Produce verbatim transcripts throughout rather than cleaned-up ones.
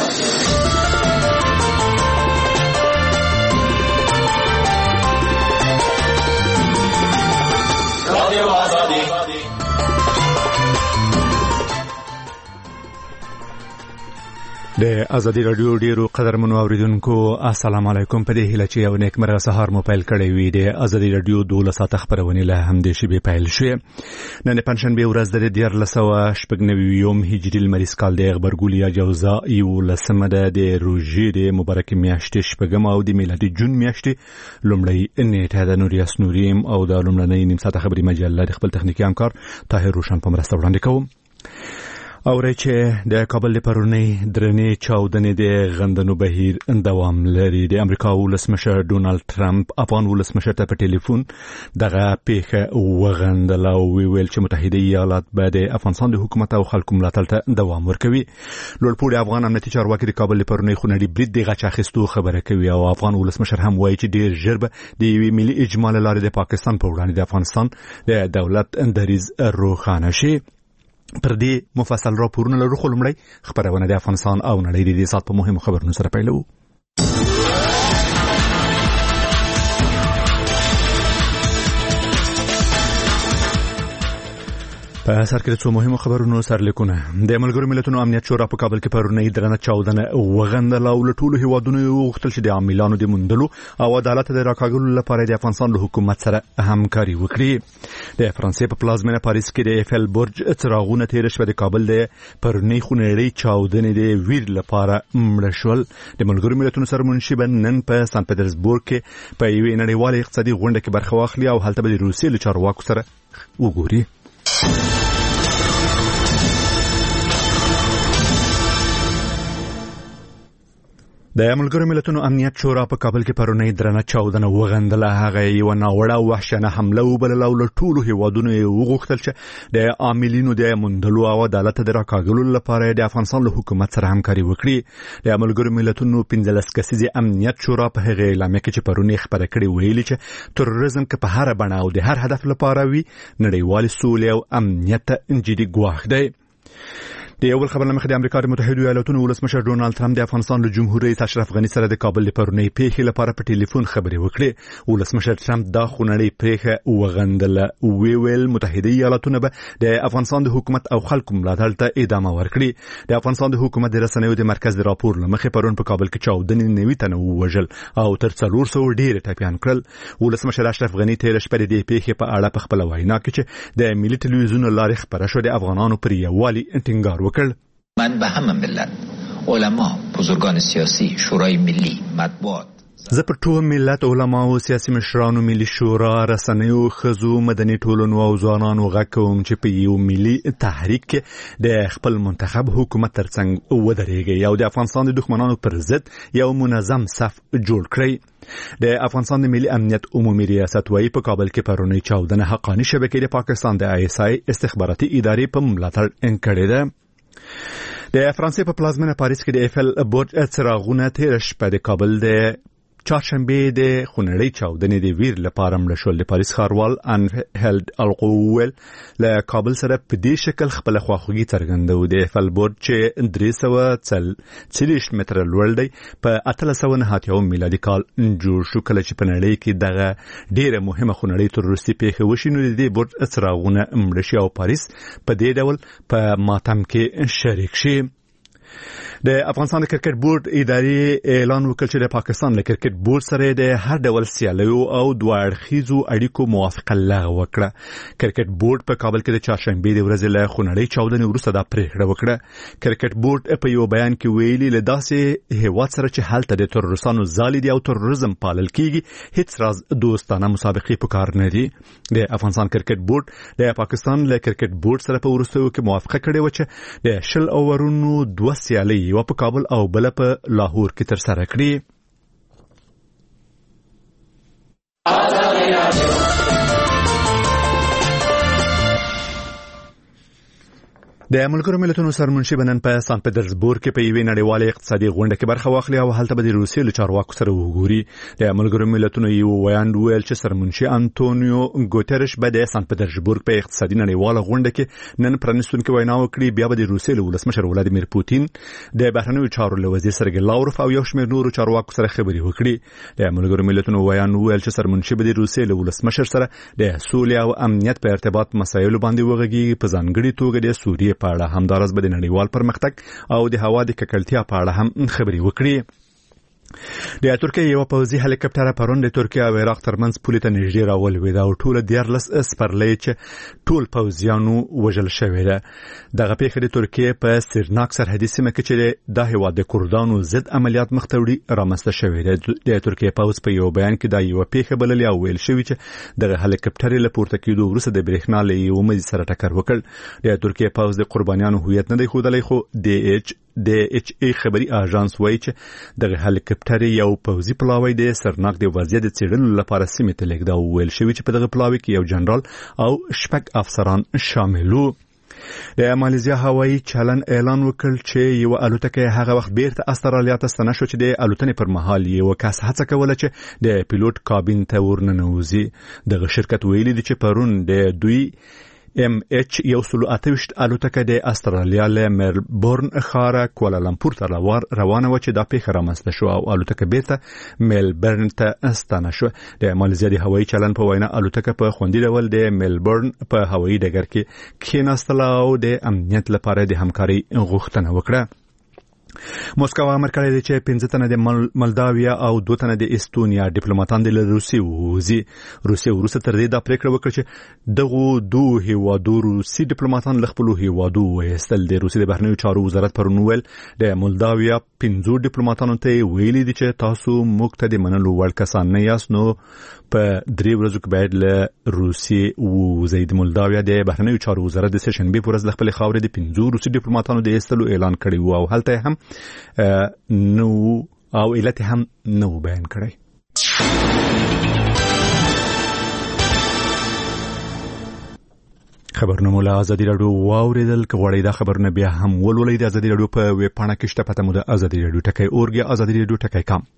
د ازادي رادیو ډیرو قدرمنو اوریدونکو السلام علیکم. په دې هیله چې یو نیک مرغه سهار مو پیل کړی وي. د ازادي رادیو دولس ساعته خبرونه له همدې شی پیل شوه. نن پنځشنبه ورځ د دیارلس سوه شپږ نوي یوم هجري لمریز کال د غبرګولیا جوزا یو لسمه ده د روژې د مبارک میاشتې شپږم او د میلادي جون میاشتې لومړی نیټه د نوریاس نوریم او د لومړنۍ نیم ساعته خبري مجله د خپل تخنیکی همکار طاهر روشن په مرسته وړاندې کوم. اورې چې د کابل د پرونی درنې چاودنې د غندنو بهیر دوام لري. د امریکا ولسمشر ډونالد ټرمپ افغان ولسمشر ته په ټلیفون دغه پیښه وغندله او ویل چې متحده ایالات به د افغانستان د حکومت او خلکو ملاتړ ته دوام ورکوي. لوړپوړي افغان امنیتي چارواکي د کابل د پرونی خونړي برید د غچ اخیستو خبره کوي او افغان ولسمشر هم وایي چې ډیر ژر به د یوې ملي اجماع لارې د پاکستان په وړاندې د افغانستان د دولت دریځ روښانه شي. پر دې مفصل راپورونه لرو خو لومړی خبرونه د افغانستان او نړۍ د دې سات په مهمو خبرونو سره پیلوو. په سر کې څو مهمو خبرونو سرلیکونه. د ملګرو ملتونو امنیت شورا په کابل کې پرونی درنه چاودنه وغندله او له ټولو هیوادونو وغوښتل چې د عاملانو د موندلو او عدالت د راکاږلو لپاره د افغانستان له حکومت سره همکاري وکړي. د فرانسې په پلازمینه پاریس کې د ایفل برج څراغونه تیر شوه. د کابل د پرونی خونړۍ چاودنې د ویر لپاره مړه شول. د ملګرو ملتونو سرمنشي نن په سن پټرزبورګ کې په یوې نړیوالې اقتصادي غونډه کې برخه واخلي او هلته به د روسیې له چارواکو سره وګوري. د ملګرو ملتونو امنیت شورا په کابل کې پرونی درنه چاودنه وغندله. هغه یو ناوړه او وحشیانه حمله وبلله او له ټولو هیوادونو وغوښتل چې د عاملینو د موندلو او عدالت د راکاږلو لپاره د افغانستان له حکومت سره همکاري وکړي. د ملګرو ملتونو پنځلس کسیزه امنیت شورا په هغه اعلامیه کې چې پرونی خبره کړې ویلي چې تروریزم کې په هر بڼه او د هر هدف لپاره وي نړیوال سولې او امنیت جدي ګواښ دی. د یو بل خبر لمخې د امریکا د متحده ایالاتونو ولسمشر ډونالد ټرمپ د افغانستان له جمهور رئیس اشرف غنی سره د کابل د پرونی پیښې لپاره په ټلیفون خبرې وکړې. ولسمشر ټرمپ دا خونړۍ پیښه وغندله. ویل متحده ایالاتونه به د افغانستان د حکومت او خلکو ملاتړ ته ادامه ورکړي. د افغانستان د حکومت د رسنیو د مرکز د راپور لمخې پرون په کابل کې چاودنې نوي تنه ووژل او تر څلور سوه ډیر ټپیان کړل. ولسمشر اشرف غنی تیر شپه د پیښې په اړه په خپل وینا کې چې د ملي ټلویزیون لارې خبره شو د افغانانو پر یووالي ټینګار وکړ. من به همه ملت، علما، بزرگان سیاسی، شورای ملی، مطبوعات زه پر ټول ملت، علما او سیاسي مشرانو، ملي شورا، رسنیو، خزو، مدني ټولنو او ځوانانو غږ کوم چې په یو ملي تحریک کې د خپل منتخب حکومت ترڅنګ ودرېږي او د افغانستان د دښمنانو پر ضد یو منظم صف جوړ کړي. د افغانستان د ملي امنیت عمومي ریاست وايي په کابل کې پرونی چاودنه حقاني شبکې د پاکستان د آی اس آی استخباراتي ادارې په ملاتړ انکړې ده. د فرانسې په پلازمینه پاریس کې د ایفل برج څراغونه تیر شپه د کابل د چهارشنبه د خونړۍ چاودنې د ویر لپاره مړه شول. د پاریس ښاروال انهلد القوول له کابل سره په دې شکل خپل خواخوږي څرګندوي. د ایفل برج چې درې سوه څلوېښت متره لوړ دی په اتلس سوه نهه اتیا میلادي کال جوړ شو. کله چې په نړۍ کې دغه ډیره مهمه خونړۍ تروریستي پیښه وشي نو د دې برج څراغونه مړه شي او پاریس په دې ډول په ماتم کې شریک شي. د افغانستان د کرکټ بورډ ادارې اعلان وکړ چې د پاکستان له کرکټ بورډ سره د هر ډول سیالیو او دوه اړخیزو اړیکو موافقه لغوه وکړه. کرکټ بورډ په کابل کې د چهارشنبه د ورځې له خونړۍ چاودنې وروسته دا پریکړه وکړه. کرکټ بورډ په یو بیان کې ویلي له داسې هیواد سره چې هلته د تروریستانو ځالې دي او تروریزم پالل کیږي هیڅ راز دوستانه مسابقې په کار نه دي. د افغانستان کرکټ بورډ د پاکستان له کرکټ بورډ سره په وروستیو کې موافقه کړې و چې د شل اوورونو دوه سیالۍ یو په کابل او بل په لاهور کې تر سره کړي. د ملګرو ملتونو سرمنشي بنن په سان پټرزبورګ کې په یوې نړیوالې اقتصادي غونډه کې برخه واخلي او هلته به د روسیې له چارواکو سره وګوري. د ملګرو ملتونو یو ویاند ویل چې سرمنشي انټونیو ګوتریش به د سان پټرزبورګ په اقتصادي نړیواله غونډه کې نن پرانیستونکو وینا وکړي. بیا به د روسیې له ولسمشر ولادیمیر پوتین د بهرنیو چارو له وزیر سرګی لاوروف او یو شمېر نورو چارواکو سره خبرې وکړي. د ملګرو ملتونو ویاند ویل چې سرمنشي به د روسیې له ولسمشر سره د سولې او امنیت په ارتباط مسایلو باندې وغږیږي. په ځانګړي توګه د سوریې په اړه همدارس به د نړیوال پرمختګ او د هوا د ککړتیا په اړه هم خبرې وکړي. د ترکیې یو پوځي هلیکاپټر پرون د ترکیې او عراق ترمنځ پولې ته نږدې راولوېد او ټول دیارلس سپرلۍ چې ټول پوځیانو وژل شوي ده. دغه پیښه د ترکیې په سیرناک سرحدي سیمه کې چې د هېواد د کردانو ضد عملیات مخته وړي رامنځته شوې ده. د ترکیې پوځ په یو بیان کې دا یو پیښه بللې او ویل شوی چې دغه هلیکاپټر له پورته کېدو وروسته د برېښنا له یو مزي سره ټکر وکړ. د ترکیې پوځ د قربانیانو هویت نه دی ښودلی، خو د ایچ د ایچ ای خبري اژانس وایي چې دغه هلیکاپټر یو پوځي پلاوی د سرناک د وضعیت څېړلو لپاره سیمې ته لیږد او ویل شوی چې په دغه پلاوی کې یو جنرال او شپږ افسران شامل وو. د مالیزیا هوایي چلن اعلان وکړ چې یو الوتکه هغه وخت بیرته استرالیا ته ستنه شو چې د الوتنې پر مهال یو کس هڅه کوله چې د پیلوټ کابین ته ورننوځي. دغه شرکت ویلي دی چې پرون د دوی ام ایچ یو سلو اتوشت الوتکه د استرالیا له ملبورن ښار کوالالمپور ته روانه و چې دا پیښه رامنځته شو او الوتکه بیرته ملبورن ته ستنه شو. د مالیزیا د هوایي چلن په وینا الوتکه په خوندي ډول د ملبورن په هوایي ډګر کې کېناستله او د امنیت لپاره د همکاري غوښتنه وکړه. موسکو امر کړی دی چې پنځه تنه د مالداویا او دوه تنه د استونیا ډیپلوماټان د روسیې ووځي. روسیې وروسته تر دې دا پریکړه وکړه چې دغه دوه هیوادو روسي ډیپلوماټان له خپلو هیوادو وایستل. د روسیې د بهرنیو چارو وزارت پرون ویل د مالداویا پنځو ډیپلوماټانو ته ویلي دي چې تاسو موږ ته د منلو وړ کسان نه یاست، نو په درې ورځو کې باید له روسیې ووځئ. د مالداویا د بهرنیو چارو وزارت د سهشنبې په ورځ له خپلې خاورې د پنځو روسي ډیپلوماټانو د ایستلو اعلان کړی و او هلته هم نو او علت هم نو بیان کړی. خبرونه مولا ازادي رادیو واوریدل. کغوړی دا خبرونه بیا هم ولولئ. د ازادي رادیو په ویب پاڼه کې شته، پته مو د ازادي رادیو ټکی اورګ ازادي رادیو ټکی کام.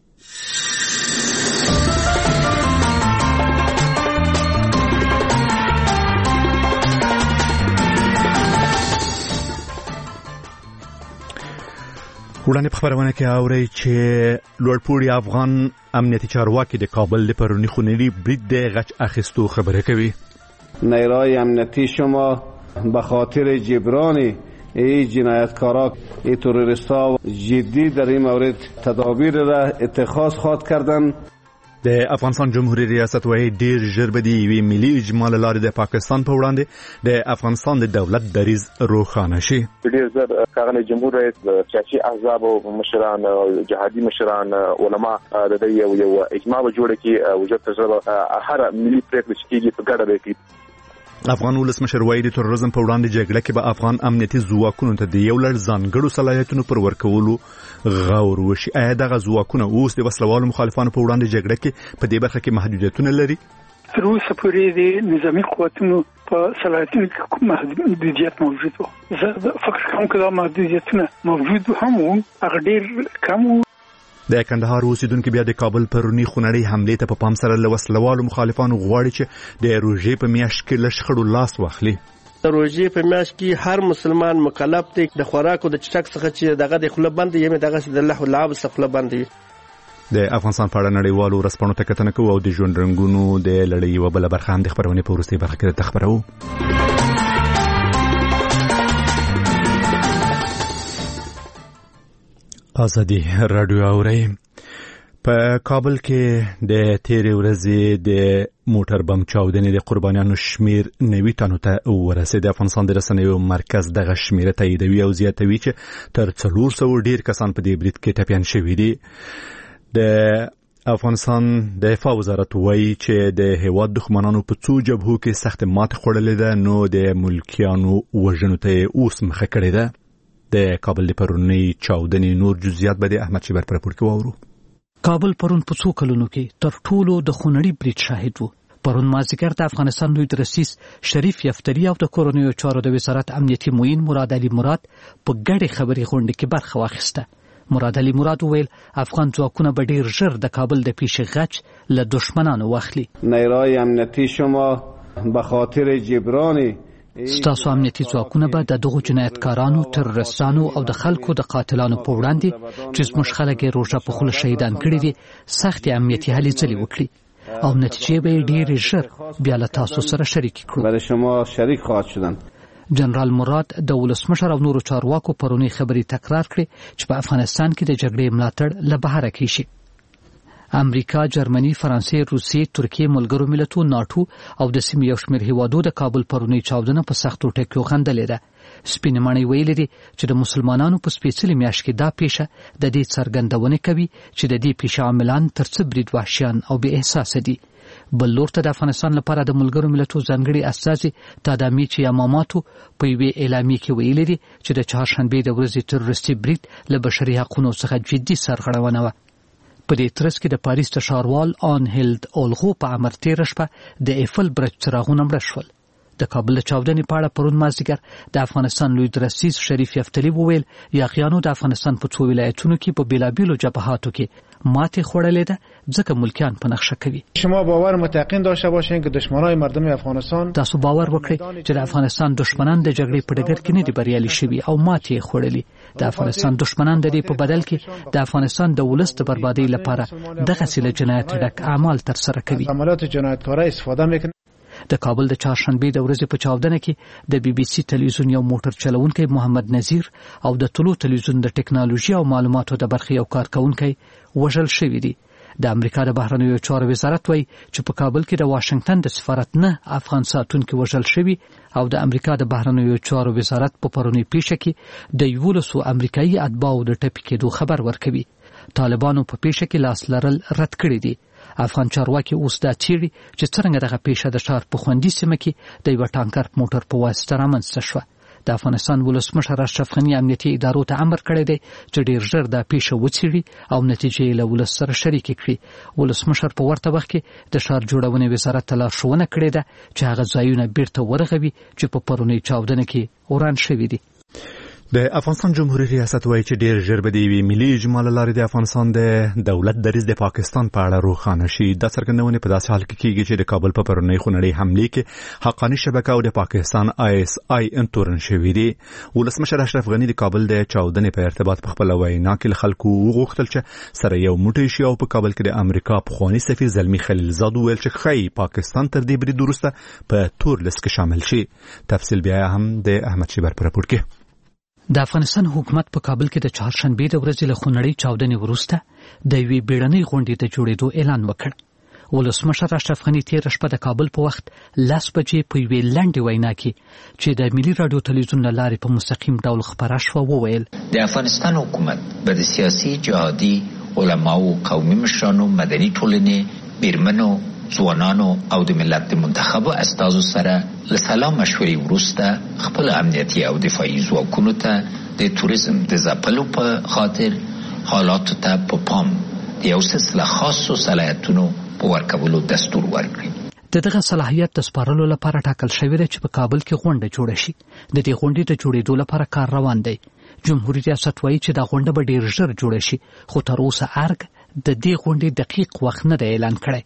وړاندې په خبرونه کې اورئ چې لوړپوړي افغان امنیتي چارواکي د کابل د پرونی خونړي برید د غچ اخیستو خبره کوي. نیروهای امنیتی شما به خاطر جبران این جنایتکارا این تروریستا جدی در این مورد تدابیر را اتخاذ خواهد کردند. د افغانستان جمهوریت ریاست وايي ډیر ژر به د یوې ملي اجماع لارې د پاکستان په وړاندې د افغانستان د دولت دریځ روښانه شي. ډیر ژر ښاغلی جمهور رئیس سیاسي احزاب او مشران جهادي مشران علما د دې یو یو اجماع جوړه کړي او ژر تر ژره هر ملي پریکړه چې کیږي په ګډه وکړي. افغان ولسمشر وايي د تروریزم په وړاندې جګړه کې به افغان امنیتي ځواکونو ته د یو لړ ځانګړو صلاحیتونو پر ورکولو غور وشي. آیا دغه ځواکونه اوس د وسلوالو مخالفانو په وړاندې جګړه کې په دې برخه کې محدودیتونه لري؟ تر اوسه پورې د نظامی قوتونو په صلاحیتونو کې کوم محدودیت موجود و. زه فکر کوم چې دا محدودیتونه موجود هم وو، هغه ډېر کم وو. د کندهار اوسیدونکو بیا د کابل پرونی خونړۍ حمله ته په پام سره له وسلوالو مخالفانو غواړي چې د روژې په میاشت کې له شخړو لاس واخلي. د روژې په میاشت کې هر مسلمان مکلف دی د خوراکو د چټک څخه چې دغه د خوله بند یې دغه د الله لعب څخه خوله بند دی. د افغانستان په اړه نړیوالو ورځپاڼو ته کتنه کوو او د ژوند رنګونو د لړۍ یوه بله برخه هم د خپرونې په وروستۍ برخه کې درته خبروو. ازادي رادیو اورئ. په کابل کې د تیرې ورځې د موټر بم چاودنې د قربانیانو شمیر نوي تنو ته ورسېد. افغانستان د رسنیو مرکز دغه شمیره تاییدوي او زیاتوي چې تر څلور سوه ډیر کسان په دې برید کې ټپیان شوي دي. د افغانستان د دفاع وزارت وایي چې د هیواد دښمنانو په څو جبهو کې سخت ماتې خوړلې ده، نو د ملکیانو وژنو ته اوس مخه کړې ده. د کابل د پرونی چاودنې نور جزئیات به د احمد شیبر پر راپور کې واورو. کابل پرون په څو کلونو کې تر ټولو د خونړي برید شاهد وو. پرون مازدیګر د افغانستان لوی رئیس شریف یفتلی او د کورنیو چارو د وزارت امنیتي معین مراد علي مراد په ګډه خبري غونډه کې برخه واخیسته. مراد علي مراد وویل افغان ځواکونه به ډیر ژر د کابل د پیش غچ له دشمنانو واخلي. نیروهای امنیتي شما به خاطر جبران ستاسو امنیتي ځواکونه به د دغو جنایتکارانو، تروریستانو او د خلکو د قاتلانو په وړاندې چې زموږ خلک یې روژه په خوله شهیدان کړي دي سختې امنیتي هلې ځلې وکړي او نتیجې به یې ډېرې ژر بیا له تاسو سره شریک کړو. برای شما شریک خواهد شدن. جنرال مراد د ولسمشر او نورو چارواکو پرونی خبري تکرار کړي چې په افغانستان کې د جګړې ملاتړ له بهره کیږي. امریکا، جرمني، فرانسې، روسیې، ترکیې، ملګرو ملتونو، ناټو او د سیمې یو شمېر هیوادو د کابل پرونی چاودنه په سختو ټکیو غندلې ده. سپینې ماڼۍ ویلي دي چې د مسلمانانو په سپېڅلې میاشت کې دا پیښه د دې څرګندونه کوي چې د دې پیښې عاملان تر څه برید وحشیان او بې احساسه دي. بل لور ته د افغانستان لپاره د ملګرو ملتونو ځانګړي استازي تادامي چې یاماماتو په یوې اعلامیه کې ویلي دي چې د چهارشنبې د ورځې تروریستي برید له بشري حقوقو څخه جدي سرغړونه وه. په دې ترڅ کې د پاریس د ښاروال آنهیلد اولغو په امر تېره شپه د ایفل برج څراغونه مړه شول. د کابل د چاودنې په اړه پرون مازدیګر د افغانستان لوی رئیس شریف یفتلی وویل یاغیانو د افغانستان په څو ولایتونو کې په بیلابیلو جبهاتو کې ماتې خوړلې ده ځکه ملکیان په نقشه کوي. شما باور متقین داشته باشین که دشمنان مردم افغانستان تاسو باور وکړئ چې د افغانستان دشمنان د جګړې په ډګر کې نه دي بریالي شوي او ماتې خوړلې. د افغانستان دشمنان د دې په بدل کې د افغانستان د ولس د بربادۍ لپاره دغه سیله جنایت ډک اعمال تر سره کوي. عملیات جنایتکارانه استفاده میکنه. د کابل د چهارشنبې د ورځې په چاودنه کې د بي بي سي تلویزیون یو موټر چلونکی محمد نذیر او د طلوع تلویزیون د ټکنالوژي او معلوماتو د برخې یو کارکونکی وژل شوی دی. د امریکا د بهرنیو چارو وزارت وایي چې په کابل کې د واشنگټن د سفارت نه افغان ساتونکي وژل شوي او د امریکا د بهرنیو چارو وزارت په پرونی پیښه کې د یولسو امریکایي اتباعو د ټپي کېدو خبر ورکوي. طالبانو په پیښه کې لاس لرل رد کړی دی. افغان چارواکي اوس دا چیرې چې څنګه دغه پیښه د ښار په خوندي سیمه کې د یو ټانکر موټر په واسطه رامنځته شوه. د افغانستان ولسمشر اشرف غني امنیتي ادارو ته امر کړی دی چې ډیر ژر دا پیښه وڅېړي او نتیجې له ولس سره شریک کړي. ولسمشر په ورته وخت کې د ښار جوړونې وزارت ته لارښوونه کړې ده چې هغه ځایونه بیرته ورغوي چې په پرونی چاودنه کې وران شوي دي. د افغانستان جمهوریت ریاست وایي چې ډیر ژر به د یوې ملي اجماع له لارې د افغانستان د دولت دریځ د پاکستان په اړه روښانه شي. دا څرګندونې په داسې حال کې کېږي چې د کابل په پرونی خونړۍ حملې کې حقاني شبکه او د پاکستان آی اس آی تورن شوي دي. ولسمشر اشرف غني د کابل د چاودنې په ارتباط په خپله وینا کې له خلکو وغوښتل چې سره یو موټی شي او په کابل کې د امریکا پخواني سفیر زلمي خلیلزاد وویل چې ښایي پاکستان تر دې برید وروسته په تور لیست کې شامل شي. تفصیل بیا هم د احمد شیبر په راپور کې. د افغانستان حکومت په کابل کې د چهارشنبې د ورځې له خونړۍ چاودنې وروسته د یوې بیړنۍ غونډې د جوړېدو اعلان وکړ. ولسمشر اشرف غني تېره شپه د کابل په وخت لس بجې په یوې لنډې وینا کې چې د ملي راډیو تلویزیون له لارې په مستقیم ډول خپره شوه وویل د افغانستان حکومت به د سیاسي، جهادي، علماو، قومي مشرانو، مدني ټولنې، میرمنو، ځوانانو او د ملت د منتخبو استازو سره له سلا مشورې وروسته خپل امنیتي او دفاعي ځواکونو ته د توریزم د ځپلو په خاطر حالاتو ته په پام د یو سلسله خاصو صلاحیتونو په ورکولو دستور ورکړي. د دغه صلاحیت د سپارلو لپاره ټاکل شوی دی چې په کابل کې غونډه جوړه شي. د دې غونډې د جوړېدو لپاره کار روان دی. جمهوریت ریاست وایي چې دا غونډه به ډېر ژر جوړه شي خو تر اوسه ارګ د دې غونډې دقیق وخت نه دی اعلان کړی.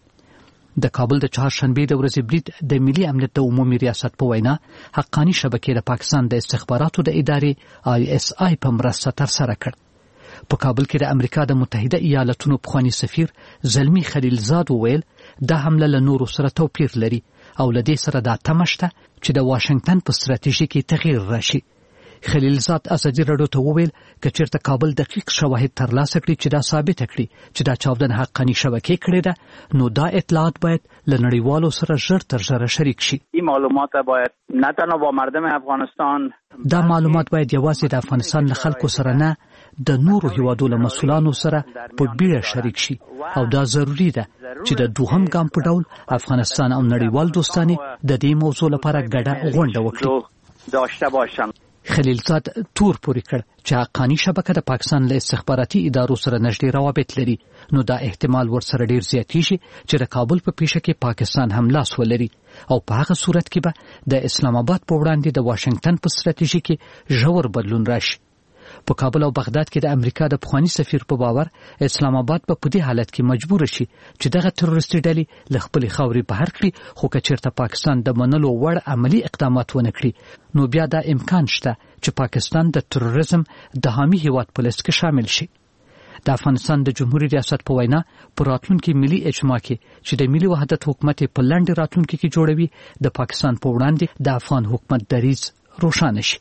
د کابل د چهارشنبې د ورځې برید د ملي امنیت د عمومي ریاست په وینا حقاني شبکې د پاکستان د استخباراتو د ادارې آی اس آی په مرسته ترسره کړ. په کابل کې د امریکا د متحده ایالاتونو پخوانی سفیر زلمي خلیلزاد وویل دا حمله له نورو سره توپیر لري او له دې سره دا تمه شته چې د واشنگټن په ستراتیژي کې تغییر راشي. خلیلزاد ازادي راډیو ته وویل که چېرته کابل دقیق شواهد ترلاسه کړي چې دا ثابته کړي چې دا چاودنه حقاني شبکې کړې ده نو دا اطلاعات باید له نړیوالو سره ژر تر ژره شریک شي. این معلومات باید نه تنها با مردم افغانستان دا معلومات باید یوازې د افغانستان له خلکو سره نه د نورو هیوادو له مسؤلانو سره په بیړه شریک شي او دا ضروری ده چې د دوهم ګام په ډول افغانستان او نړیوال دوستانه د دې موضوع لپاره ګډه غونډه وکړي. داشته باشند. خلیلزاد تور پورې کړ چې حقانی شبکه د پاکستان له استخباراتي ادارو سره نږدې روابط لري، نو دا احتمال ورسره ډیر زیاتېږي چې د کابل په پیښه کې پاکستان هم لاس ولري او په هغه صورت کې به د اسلام آباد په وړاندې د واشنگټن په ستراتیژي کې ژور بدلون راشي. په کابل او بغداد کې د امریکا د پخوانی سفیر په باور اسلام آباد په پدې حالت کې مجبور شي چې دغه تروریستي ډلې له خپل خاورې بهر کړي، خو که چېرته پاکستان د منلو وړ عملی اقدامات ونه کړي نو بیا دا امکان شته چې پاکستان د تروریزم د حامي هیواد په لیست کې شامل شي. د افغانستان د جمهوریت ریاست په وینا پر راتلونکي ملي اجماع کې چې د ملي وحدت حکومت په لاندې راتلونکي کې جوړوي د پاکستان په وړاندې د افغان حکومت دریځ روښانه شي.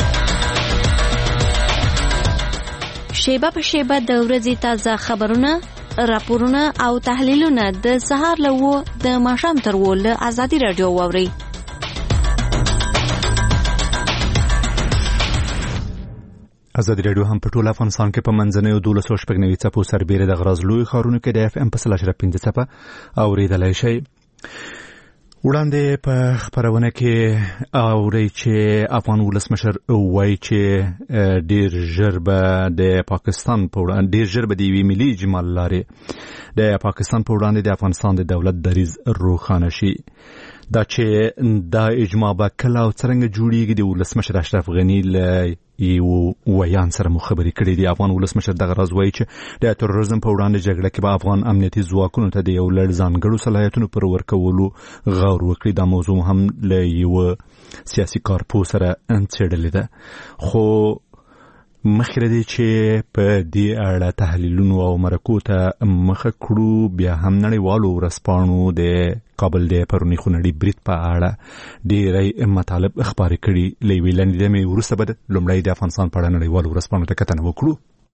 شیبه په شیبه د ورځې تازه خبرونه، راپورونه او تحلیلونه د سهار له و د ماښام تر و له ازادي رادیو واورئ. ازادي رادیو هم په ټول افغانستان کې په منځنیو دولسو شپږ نوي څپو سربېره د غراز لوی ښارونو کې د اف ام په سل اشرف پنځه څپه اورېدلی شئ. وړاندې په خبرونه کې اوري چې افغان ولسمشر وایي چې ډیر ژر به د پاکستان په وړاندې ډیر ژر به د یوې ملي اجماع لارې د پاکستان په وړاندې د افغانستان د دولت دریځ روښانه شي. دا چې دا اجماع به کله او څرنګه جوړیږي د ولسمشر اشرف غني له یو ویان سره مو خبرې کړې دي. افغان ولسمشر دغه راز وایي چې د تروریزم په وړاندې جګړه کې به افغان امنیتي ځواکونو ته د یو لړ ځانګړو صلاحیتونو پر ورکولو غور وکړي. دا موضوع هم له یو سیاسي کارپوه سره څېړلې ده، خو مخکې دی چې په دې اړه تحلیلونو او مرکو ته مخه کړو، بیا هم نړیوالو ورځپاڼو د کابل د پرونی خونړي برید په اړه ډېری مطالب خپاره کړي. له یوې لنډې دمې وروسته به لومړی د افغانستان په اړه نړیوالو ورځپاڼو ته کتنه وکړو.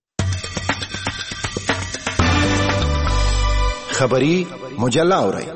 خبري مجله اورئ.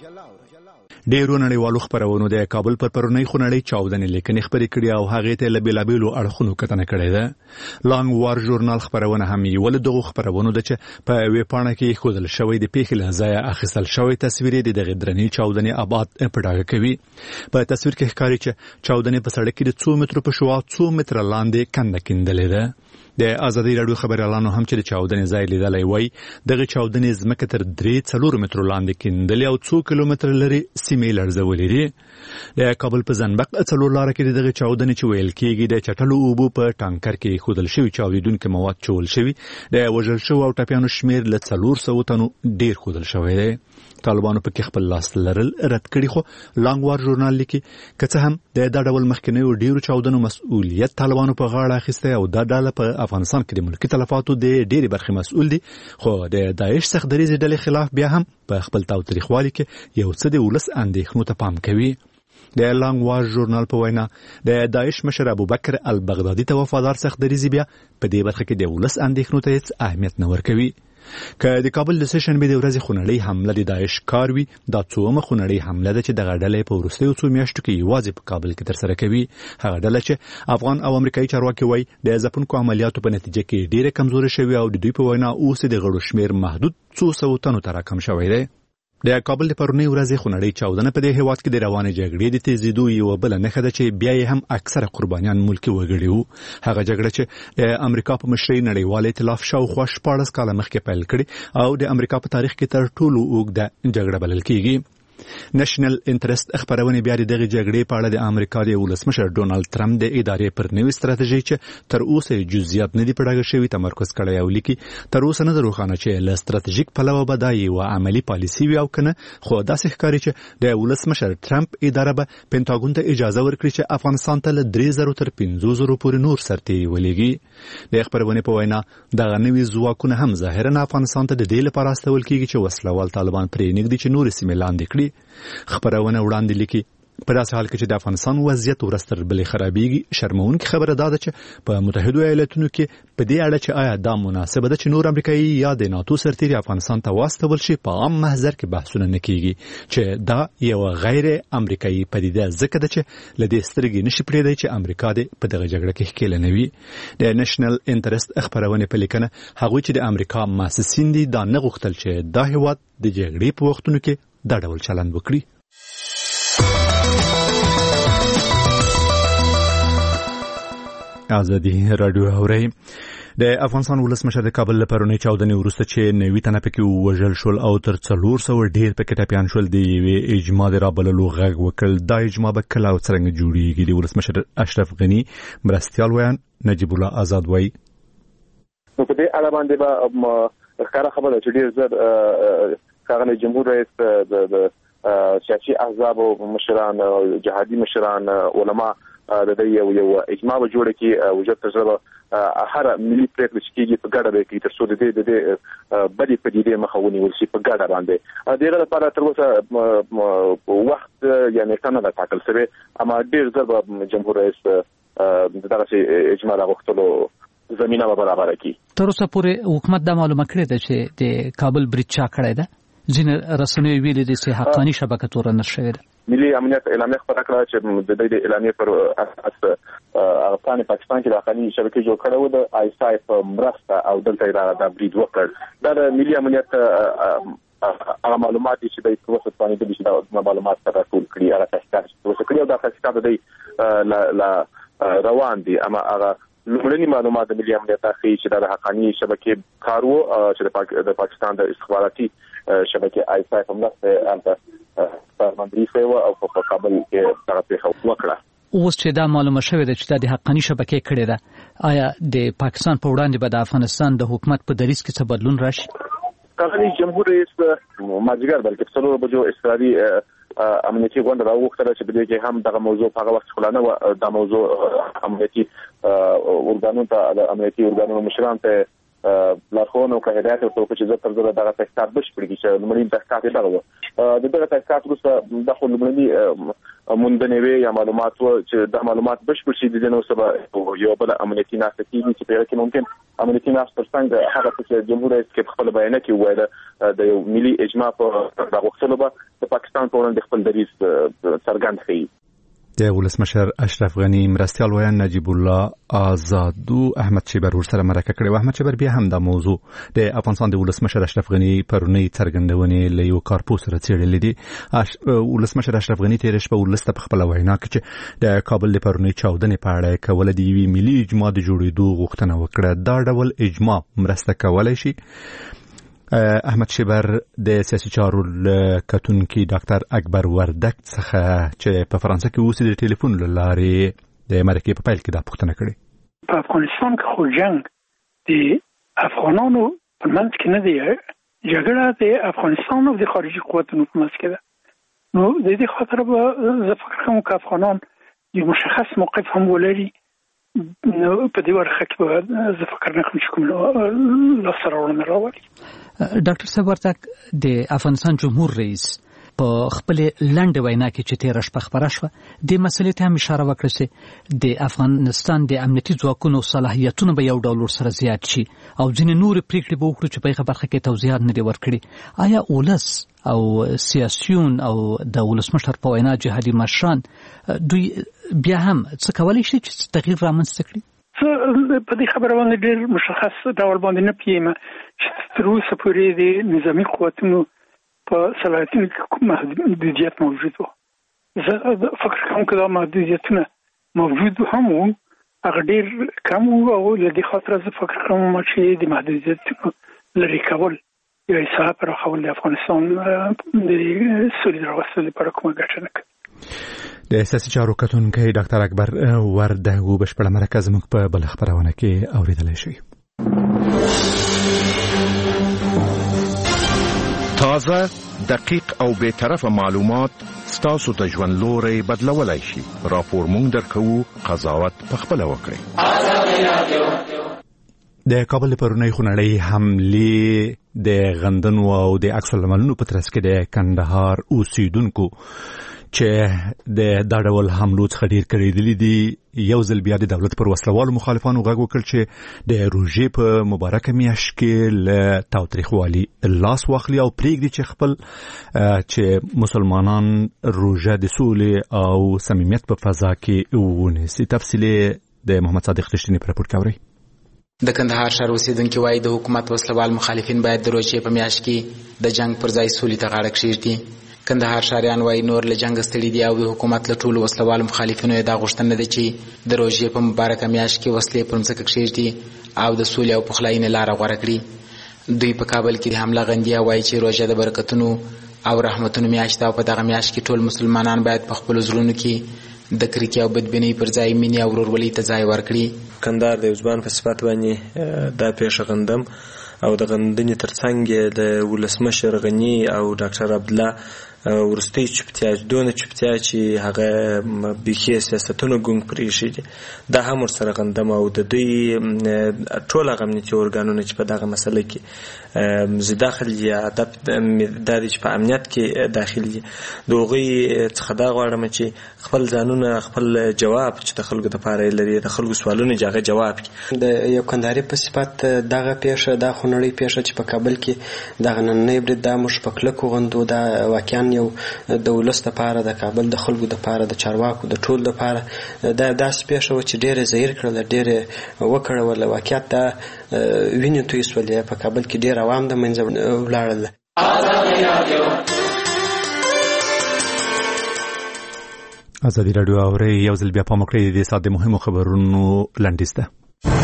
ډیرو نړیوالو خبرونو د کابل پر پرونی خونړۍ چاودنې لیکنې خبرې کړي او هغې ته له بېلابېلو اړخونو کتنه کړې ده. لانګ وار ژورنال خبرونه هم یوه له دغو خبرونو ده چې په یوې پاڼه کې ښودل شوی د پیښې له ځایه اخیستل شوی تصویر د دغې درنې چاودنې ابعاد په ډاګه کوي. په تصویر کې ښکاري چې چاودنې په سړک کې د څو مترو په شوا څو متره لاندې کنده کیندلې ده. د ازادي راډیو خبريالانو هم چې د چاودنې ځای لیدلی وای، دغه چاودنې ځمکه تر درې څلور مترو لاندې کیندلې او څو کیلومتر لري سیمې لړزولې دي. د کابل په زنبق څلور لاره کې دغه چاودنې چې ویل کېږي د چټلو اوبو په ټانکر کې ښودل شوي چاودېدونکي مواد چول شوي، د وژل شوو او ټپیانو شمېر له څلور سوو تنو ډېر ښودل شوی دی. طالبانو پکې خپل لاس لرل رد کړي، خو لانګ وار ژورنال لیکي که څه هم د دا ډول مخکینیو ډیرو چاودنو مسؤلیت طالبانو په غاړه اخیستی او دا ډله په افغانستان کې د ملکي تلفاتو د ډېرې برخې مسؤل دي، خو د داعش سخت دریځې ډلې خلاف بیا هم په خپل تاوتریخوالي کې یو څه د ولس اندېښنو ته پام کوي. د لانګ وار ژورنال په وینا د داعش مشر ابوبکر البغدادي ته وفادار سخت دریځې بیا په دې برخه کې د ولس اندېښنو ته هیڅ اهمیت نه ورکوي. که د کابل د سشنبې د ورځې خونړۍ حمله د داعش کار وي، دا څومه خونړۍ حمله ده چې دغه ډله په وروستیو څو میاشتو کې یوازې په کابل کې ترسره کوي. هغه ډله چې افغان او امریکایي چارواکي وایي د ځپونکو عملیاتو په نتیجه کې ډېره کمزورې شوې او د دوی په وینا اوس د غړو شمېر محدود څو سوو تنو ته راکم شوی دی. د کابل د پرونی ورځې خونړۍ چاودنه په دې هیواد کې د روانې جګړې د تیزېدو یوه بله نښه ده چې بیا یې هم اکثره قربانیان ملکي وګړي وو. هغه جګړه چې د امریکا په مشرۍ نړیوال ائتلاف شاوخوا شپاړس کاله مخکې پیل کړې او د امریکا په تاریخ کې تر ټولو اوږده جګړه بلل کېږي. نېشنل انټرست خبرونه بیا د دغه جګړې په اړه د امریکا د ولسمشر ډونالد ټرمپ د ادارې پر نوې ستراتیژي چې تر اوسه جزئیات نه دي په ډاګه شوي تمرکز کړی او لیکي تر اوسه نه ده روښانه چې له ستراتیژیک پلوه به دا یوه عملي پالیسي وي او که نه، خو داسې ښکاري چې د ولسمشر ټرمپ اداره به پینټاګون ته اجازه ورکړي چې افغانستان ته له درې زرو تر پنځو زرو پورې نور سرتیري ولېږي. د خبرونې په وینا دغه نوي ځواکونه هم ظاهرا افغانستان ته د دې لپاره استول کېږي چې وسلوال طالبان پرې نږدي چې نورې سیمې لاندې کړي. خبرونه وړاندې لیکي په داسې حال کې چې د افغانستان وضعیت ورځ تر بلې خرابېږي. شرموونکې خبره دا ده چې په متحدو ایالتونو کې په دې اړه چې آیا دا مناسبه ده چې نور امریکایي یا د ناتو سرتیري افغانستان ته واستول شي په عام محضر کې بحثونه نه کېږي چې دا یوه غیر امریکایي پدیده ځکه ده چې له دې سترګې نشي پرېږدی چې امریکا دې په دغه جګړه کې ښکېله نه وي. د نېشنل انټرست خبرونې په لیکنه هغوی چې د امریکا مؤسسین دي دا نه غوښتل چې دا هېواد د جګړې په وختونو کې دا ډول چلند وکړي. ازادي رادیو اوري د افغانستان ولسمشر د کابل لپاره نه چاودنې ورسته چې نوي تنه پکې وژل شول او تر څلور سوه ډیر پکې ټاپیان شول د اجماع د رابللو غږ وکړ. دا اجماع به کله او څنګه جوړیږي؟ د ولسمشر اشرف غنی مرستیال ویان نجیب الله آزاد وایي نو په دې اړه باندې به ښکاره خبره چې ډیر زر ښاغلی جمهور رئیس د سیاسي احزاب او مشران جهادي مشران علما د دې یو یو اجماع جوړه کی وجود تجربه هر ملي پریکړه چې کیږي په ګډه به کې تر څو د دې د بدی په دې مخاوني ورسي په ګډه باندې دغه لپاره تر اوسه وخت یعنی څنګه د ټاکل شوی اما ډیر ځله جمهور رئیس دغه اجماع غوښتلو زمينه برابر کړي. تر اوسه پورې حکومت دا معلومه کړې ده چې د کابل بریج چا کړی ده؟ ځینې رسنۍ ویلي دي چې حقاني شبکه تورن شوې ده. ملي امنیت اعلامیه خبره کړه چې د دې اعلامیه پر اساس افغانستان پاکستان کې د حقاني شبکې جوړ کړو د آی اس آی په مرسته او دلته د بریډ وکړ. دا د ملي امنیت هغه معلومات چې د توسط باندې د شته معلومات سره ټول کړي هغه تحقیقات توسط کړي او دا تحقیقات د لا روان دي اما هغه لومړني معلومات د ملي امنیت اخی چې د حقاني شبکې کارو چې د پاکستان د استخباراتي شبکې آی اس آی په مرسته انته پرمندري شو او په کابل کې طرفه وکړه. اوس چې دا معلومه شوې ده چې د حقاني شبکې کړې ده آیا د پاکستان په وړاندې به د افغانستان د حکومت په دریځ کې څه بدلون راشي؟ کله جمهور رئیس ماجګر بلکې څلور بجو استرالي امنیتي غونډه راوغوښتله چې بلکې هم دغه موضوع په هغه وخت خلانه و د موضوع امنیتي ارګانونو ته د امنیتي ارګانونو مشران ته لارښوونه او هدایت ورکړ چې زه تر څو دغه تحقیقات بشپړ کړي چې لومړی تحقیقات یې دغه د دغه تحقیقات وروسته د خو لومړني موندنې یا معلومات چې د معلومات بشپړ شي د نو سبا یو بل امنیتي ناسته کیږي چې په کې ممکن امنیتي ناسته ترڅنګ هغه چې جمهور رئیس کې خپل بیان کې وایي د یو ملي اجماع په راغښتلو به د پاکستان په وړاندې خپل دریځ څرګند کړي. د ولسمشر اشرف غنی مرستیال ویان نجیب الله آزاد او احمد شیبر ورسره مرکه کړې و. احمد شیبر بیا هم د موضوع د افغانستان د ولسمشر اشرف غنی پرونی څرګندونې له یو کارپوس سره څېړلې دي. ولسمشر اشرف غنی تیر شپه ولست په خپل وینا کې چې د کابل د پرونی چاودنې په اړه کول د یوې ملي اجماع د جوړېدو غوښتنه وکړه. دا ډول اجماع مرسته کولای شي. احمد شیبر د سیاسي چارو کتونکي ډاکټر اکبر وردک څخه چې په فرانسه کې اوسې د ټلیفون له لارې د مرکې په پیل کې دا پوښتنه کړې. په افغانستان کې خو جنگ د افغانانو په منځ کې نه دی، جګړه د افغانستان او د خارجي قوتونو په منځ کې ده. نو د دې خاطر به زه فکر کوم چې افغانان یو مشخص موقف هم ولري. نو په دې ورخه کې زه فکر نه کوم چې کوم لاسته راوړنه ډاکټر صاحب ورته د افغانستان جمهور رئیس په خپل لنډ وینا کې چې تیر شپه خبره شوه د مسلې ته هم اشاره وکړه چې د افغانستان د امنیتي ځواکونو صلاحیتونه به یو ډول سره زیات شي او ځینې نور پریکړې به وکړو چې په هغه برخه کې توضیحات نه دي ورکړي. آیا ولس او سیاسيون او د ولسمشر په وینا جهادي مشران دوی بیا هم څه کولی شي چې تغییر رامنځته کړي؟ په دې خبره باندې ډېر مشخص ډول باندې نه پېژنم چې تر اوسه پورې د نظامي قوتونو په صلاحیتونو کې کوم محدودیت موجود و. زه فکر کوم چې دا محدودیتونه موجود هم وو، هغه ډېر کم وو او له دې خاطر زه فکر کوم چې د محدودیتونو لرې کول یو حساب پراخول د افغانستان د سولې راوستلو لپاره کومه ګټه نه کوي. د سیاسي چارو کتونکی ډاکټر اکبر وردګ بشپړه مرکه زموږ په بل خبرونه کې اوریدلی شي. تازه، دقیق او بے طرفه معلومات ستاسو د ژوند لوري بدلولای شي. راپور مونږ درکو، قضاوت پخپله وکړئ. د کابل پرونی خونړۍ حملې د غندنو او د عکس العملونو په ترڅ کې د کندهار اوسیدونکو چې د دا ډول حملو څخه ډیر کړېدلې دي یو ځل بیا د دولت پر وسلوالو مخالفانو غږ وکړ چې د روژې په مبارکه میاشت کې له تاوتریخوالي لاس واخلي او پرېږدي چې خپل چې مسلمانان روژه د سولې او صمیمیت په فضا کې ونیسي. تفصیل د محمد صادق رښتینی پر راپور کوي. د کندهار ښار اوسیدونکي وایي د حکومت وسلوال مخالفین باید د روژې په میاشت کې د جنگ پر ځای سولې ته غاړه کېږدي. کندهار ښاریان وایي نور له جنګ ستړي دي او د حکومت له ټولو وسلوالو مخالفینو یې دا غوښتنه ده چې د روژې په مبارکه میاشت کې وسلې پر مځکه کښېږدي او د سولې او پخلاینې لاره غوره کړي. دوی په کابل کې د حمله غندیا وایي چې روژه د برکتونو او رحمتونو میاشت ده او په دغه میاشت کې ټول مسلمانان باید په خپلو زړونو کې د کرکې او بدبینۍ پر ځای مینې او ورورولۍ ته ځای ورکړي. کندهار د یو ځوان په صفت باندې دا پیښه غندم او د غندنې ترڅنګ د ولسمشر غني او ډاکټر عبدالله ورستۍ چوپتیا دونه چوپتیا چې هغه بیخي سیاستونه ګونګ پرېښي دي دا هم ورسره غندم او د دوی ټول هغه امنیتي ارګانونه چې په دغه مسله کې زه داخل دي ادب دا دی چې په امنیت کې داخل دي د هغوی څخه دا غواړم چې خپل ځانونه خپل جواب چې د خلکو دپاره یې لري د خلکو سوالونه چې هغه جواب کړي. د یو کندهاري په صفت دغه پیښه دا خونړۍ پیښه چې په کابل کې دغه نننی برید دا موږ په کلکو غندو دا واقعا یو د ولس دپاره د کابل د خلکو دپاره د چارواکو د ټول دپاره دا داسې پیښه وه چې ډېره زهیر کړله ډېره وکړوله. واقعیت دا وینې تویې سولې په کابل کې ډېر عوام د منځه ولاړل. ازادي راډیو اورئ یو ځل بیا پام وکړئ د دې ساعت د مهمو خبرونو لنډیز ده.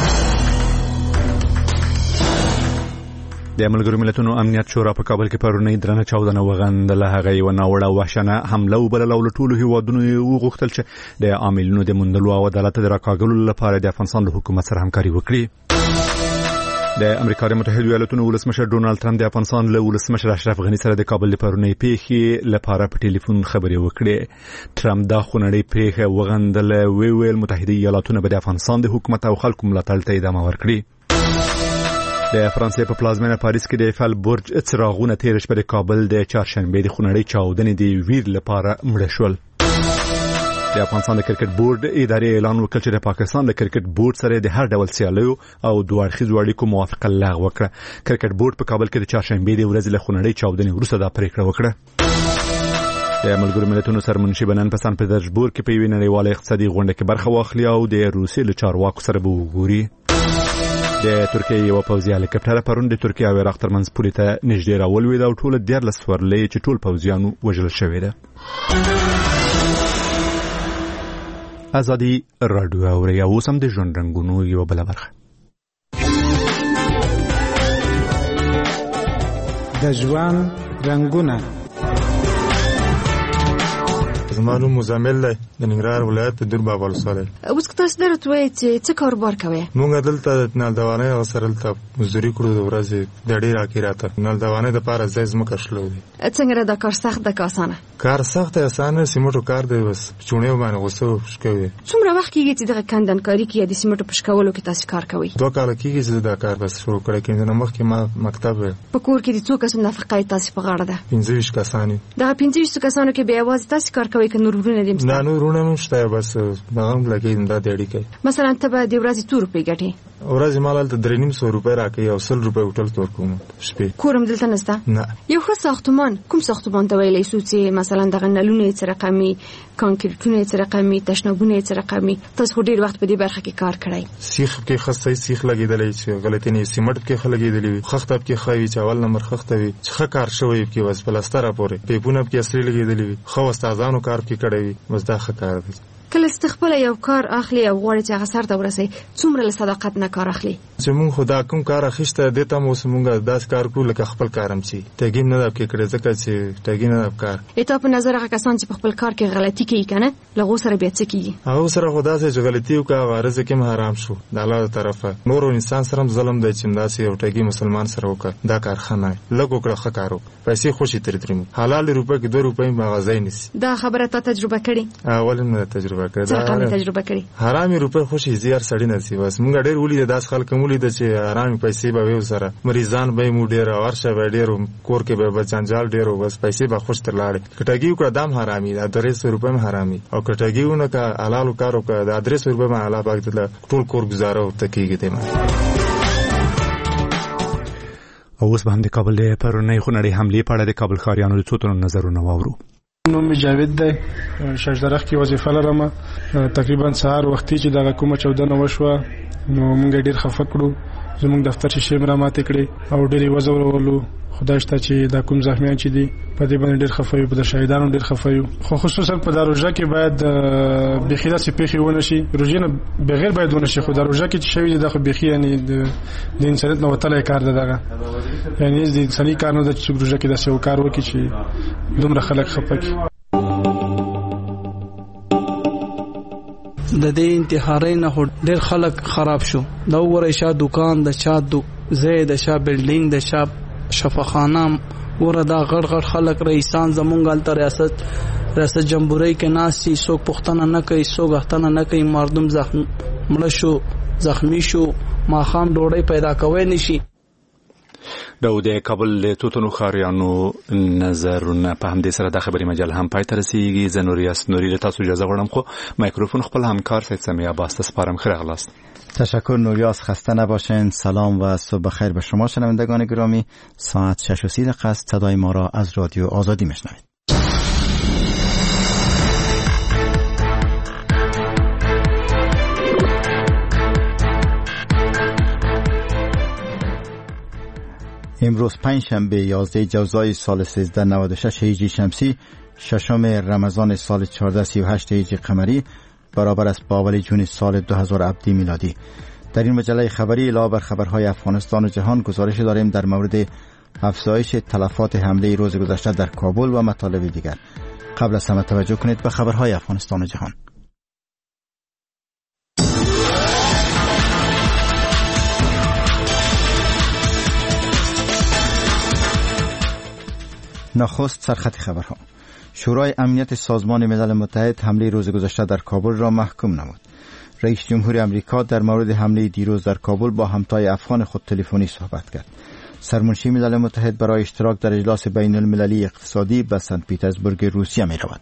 د ملګرو ملتونو امنیت شورا په کابل کې پرونی درنه چاودنه وغندله. هغه یو ناوړه وحشانه حمله وبلله او له ټولو هیوادونو وغوښتل چې د عاملینو د موندلو او عدالت د راکاږلو لپاره د افغانستان له حکومت سره همکاري وکړي. د امریکا د متحده ایالاتونو ولسمشر ډونالد ټرمپ د افغانستان له ولسمشر اشرف غني سره د کابل د پرونی پیښې لپاره په ټلیفون خبرې وکړې. ټرمپ دا خونړۍ پیښه وغندله وی ویل متحده ایالاتونه به د افغانستان د حکومت او خلکو ملاتړ ته ادامه ورکړي. د فرانسې په پلازمینه پاریس کې د ایفل برج څراغونه تیر شپه د کابل د چهارشنبه د خونړۍ چاودنې د ویر لپاره مړه شول. د افغانستان د کرکټ بورډ ادارې اعلان وکړ چې د پاکستان د کرکټ بورډ سره د هر ډول سیالیو او دوه اړخیزو اړیکو موافقه لغوه کړه. کرکټ بورډ په کابل کې د چهارشنبه د ورځې له خونړۍ چاودنې وروسته دا پریکړه وکړه. د ملګرو ملتونو سرمنشي بنن په سن پټرزبورګ کې په یوې نړیواله اقتصادي غونډه کې برخه واخلي او د روسیې له چارواکو سره به وګوري. د ترکیې یو پوځي هلیکاپټر پرون د ترکیې او عراق ترمنځ پولې ته نږدې راولوېد او ټول دیارلس سورلۍ چې ټول پوځیانو وژل شوي ده. ازادي راډیو اورئ اوس هم د ژوند رنګونو یوه بله برخه. د ژوند رنګونه زما نوم مزمل دی د ننګرهار ولایت د دور بابا ولسوالۍ. اوس که تاسو درته وایي چې څه کاروبار کوئ؟ موږ دلته د نالدوانۍ او سره دلته مزدوري کړو د ورځې ډډې راکړي راته نالدوانۍ دپاره ځای ځمکه شلو دی. څنګه دا کار سخت ده که اسانه؟ کار سخت دی اسانه سیمټو کار دی بس چونې باندې غوسه شکوي. څومره وخت کېږي چې دغه کندنکاري کې یا د سیمټو په شکولو کې تاسو کار کوئ؟ دوه کاله کېږي چې دا کار بس شروع کړی کېږي. نه مخکې ما مکتب په کور کې د څو کسو نفقه یې تاسو په غاړه ده؟ پنځه ویشت کسان. دغه پنځه ویشتو کسانو کې بیا یوازې تاسو کار کوئ که نور ورونه دي؟ نه نور ورونه هم شته بس دغه هم لګېږي دا د اړیکې. مثلا ته به د ورځې څو روپۍ ګټې؟ ورځې ما هلته درې نیم سوه روپۍ راکوي او سل روپۍ هوټل ته ورکوم شپې. کور هم دلته نشته؟ نه. یو ښه ساختمان کوم ساختمان ته ویلی شو چې مثلا دغه نلونه یې څه رقمي کانکریټونه یې څه رقمي تشنابونه یې څه رقمي؟ تاسو خو ډېر وخت په دې برخه کې کار کړی. سیخ کې ښه صحیح سیخ لګېدلی چې غلطي نه وي. سیمټ کې ښه لګېدلی وي. خښته پکې ښه وي چې اول نمبر خښته وي چې ښه کار شوی پکې بس پلستره پورې پیپونه پکې اصلي لګېدلي وي. ښه استادانو کار پکې کړی وي بس دا ښه کار دی. کله چې خپل یو کار اخلي او غواړي چې هغه سر ته ورسي څومره له صداقت نه کار اخلي؟ چې مونږ خدا کوم کار اخیسته د ته مو سمونګه داس کار کو لکه خپل کارم چی تګین نه د کې کړې ځکه چې تګین نه کار. اته په نظر هغه کسان چې په خپل کار کې غلطي کوي کنه لغو سره بیا څه کیږي؟ هغه سره خدا چې غلطي وکړه غرض کې حرام شو د الله طرفه. نور انسان سره ظلم دی چې مداسي یو ټګي مسلمان سره وکړه دا کار خنه لګو کړه ښه کارو پیسې خوشي تر ترمو حلال روپې کې دوه روپې مغازې نسی. دا خبره ته تجربه کړې؟ اول نه تجربه کړې تجربه کړی. حرامي روپې خوشي زیار سړی نسی بس مونږ ډېر ولې داس خلک مولې د چې حرامي پیسې به وې سره مریضان به مو ډېر ورشه به ډېر کور کې به بچنجال ډېر بس پیسې به خوش تر لاړې. کټګي وکړه دام حرامي د درې سوه روپې هم حرامي او کټګي ونه کا حلال کارو کا د درې سوه روپې ما الله پاک ته ټول کور گزارو تکیږي ته. اوس باندې کابل د پرونی خونړۍ حملې په اړه د کابل ښاریانو د څو تنو نظرونه واورو. نوم می جاوید دی شاشدرخ کې وظیفه لرم. تقریبا سهار وختي چې دغه کومه چودنه وشوه نو موږ ډیر خفه کړو زموږ دفتر شیشې مرامات کړې او ډېر وزورولو. خدای شته چې دا کوم زخمیان چې دي په دې باندې ډېر خفه یو، په شهیدانو ډېر خفه یو. خو خصوصا په دا روژه کې باید بېخي داسې پیښې ونه شي، روژې نه بغیر باید ونه شي. خو دا روژه کې چې شوي دي دا خو بېخي یعنې د انسانیت نه وتلی کار ده. دغه یعنې د انساني کار نه ده چې روژه کې داسې یو کار وکړي چې دومره خلک خفه کړي. د دې انتحارۍ نه ډېر خلک خراب شو. دا وګورئ شا دکان د چا ځای د شا بلډینګ د شا شفاخانه وره دا غړ غړ خلک رئیسان زمونږ هلته ریاست ریاست جمهوریت کې ناستي، څوک پوښتنه نه کوي، څوک غوښتنه نه کوي. مردم زخم مړه شو، زخمی شو، ماښام ډوډۍ پیدا کوی نشي. د کابل له توتونو خاریانو نظرونه په همدې سره د خبري مجال هم پای ته رسیږي. زه نوریاس نوري له تاسو اجازه غواړم خو مایکروفون خپل همکار سید سمیع عباس ته سپارم. خیر غلاست. تشکر نوریاس، خسته نباشین. سلام و صبح بخیر به شما شنوندگان گرامی. ساعت شش و سی دقیقه است. صدای ما را از رادیو آزادی میشنوید. امروز پنجشنبه یازده جوزای سال سیزده نود و شش هجری شمسی، ششم رمضان سال چهارده سی و هشت هجری قمری، برابر است با اول جون سال دو هزار عبدی میلادی. در این مجله خبری علاوه بر خبرهای افغانستان و جهان گزارش داریم در مورد افزایش تلفات حمله روز گذشته در کابل و مطالب دیگر. قبل از همه توجه کنید به خبرهای افغانستان و جهان. نخست سرخط خبرها. شورای امنیت سازمان ملل متحد حمله روز گذشته در کابل را محکوم نمود. رئیس جمهور آمریکا در مورد حمله دیروز در کابل با همتای افغان خود تلفنی صحبت کرد. سرمنشی ملل متحد برای اشتراک در اجلاس بین المللی اقتصادی به سنت پیترزبورگ روسیه می رود.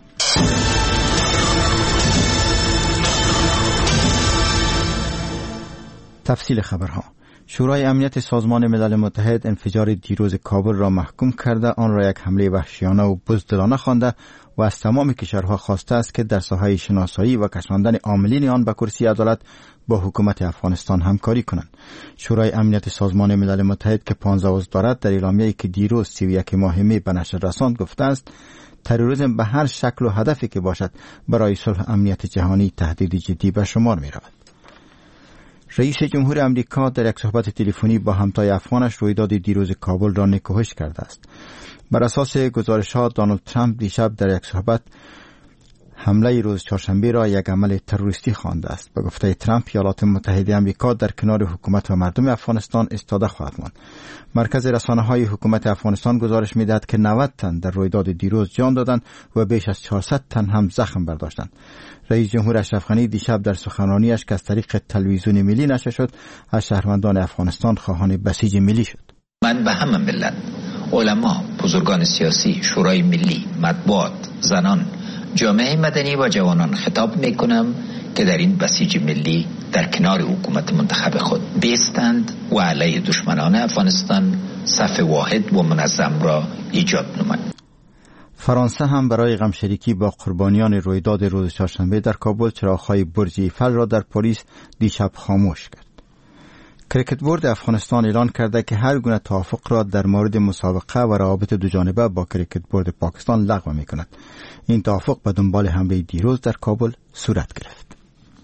تفصیل خبرها. شورای امنیت سازمان ملل متحد انفجار دیروز کابل را محکوم کرده، آن را یک حمله وحشیانه و بزدلانه خوانده و از تمام کشورها خواسته است که در ساحه شناسایی و کشاندن عاملین آن به کرسی عدالت با حکومت افغانستان همکاری کنند. شورای امنیت سازمان ملل متحد که پانزده عضو دارد در اعلامیه‌ای که دیروز سی و یک ماه می به نشر رساند گفته است تروریسم به هر شکل و هدفی که باشد برای صلح امنیت جهانی تهدید جدی به شمار می رود. رئیس جمهور آمریکا در یک صحبت تلفنی با همتای افغانش رویداد دیروز کابل را نکوهش کرده است. بر اساس گزارش‌ها دونالد ترامپ دیشب در یک صحبت حمله روز چهارشنبه را یک عمل تروریستی خوانده است. به گفته ترامپ ایالات متحده آمریکا در کنار حکومت و مردم افغانستان ایستاده خواهد ماند. مرکز رسانه‌های حکومت افغانستان گزارش می‌دهد که نود تن در رویداد دیروز جان دادند و بیش از چهارصد تن هم زخم برداشتند. رئیس جمهور اشرف غنی دیشب در سخنرانیش که از طریق تلویزیون ملی نشر شد از شهروندان افغانستان خواهان بسیج ملی شد. من به همه ملت، علما، بزرگان سیاسی، شورای ملی، مطبوعات، زنان، جامعه مدنی و جوانان خطاب میکنم که در این بسیج ملی در کنار حکومت منتخب خود بیستند و علیه دشمنان افغانستان صف واحد و منظم را ایجاد نمایند. فرانسه هم برای غمشریکی با قربانیان رویداد روز چهارشنبه در کابل چراغ‌های برج ایفل را در پاریس دیشب خاموش کرد. کریکت بورد افغانستان اعلان کرده که هر گونه توافق را در مورد مسابقه و روابط دوجانبه با کریکت بورد پاکستان لغو می‌کند. این توافق به دنبال حمله دیروز در کابل صورت گرفت.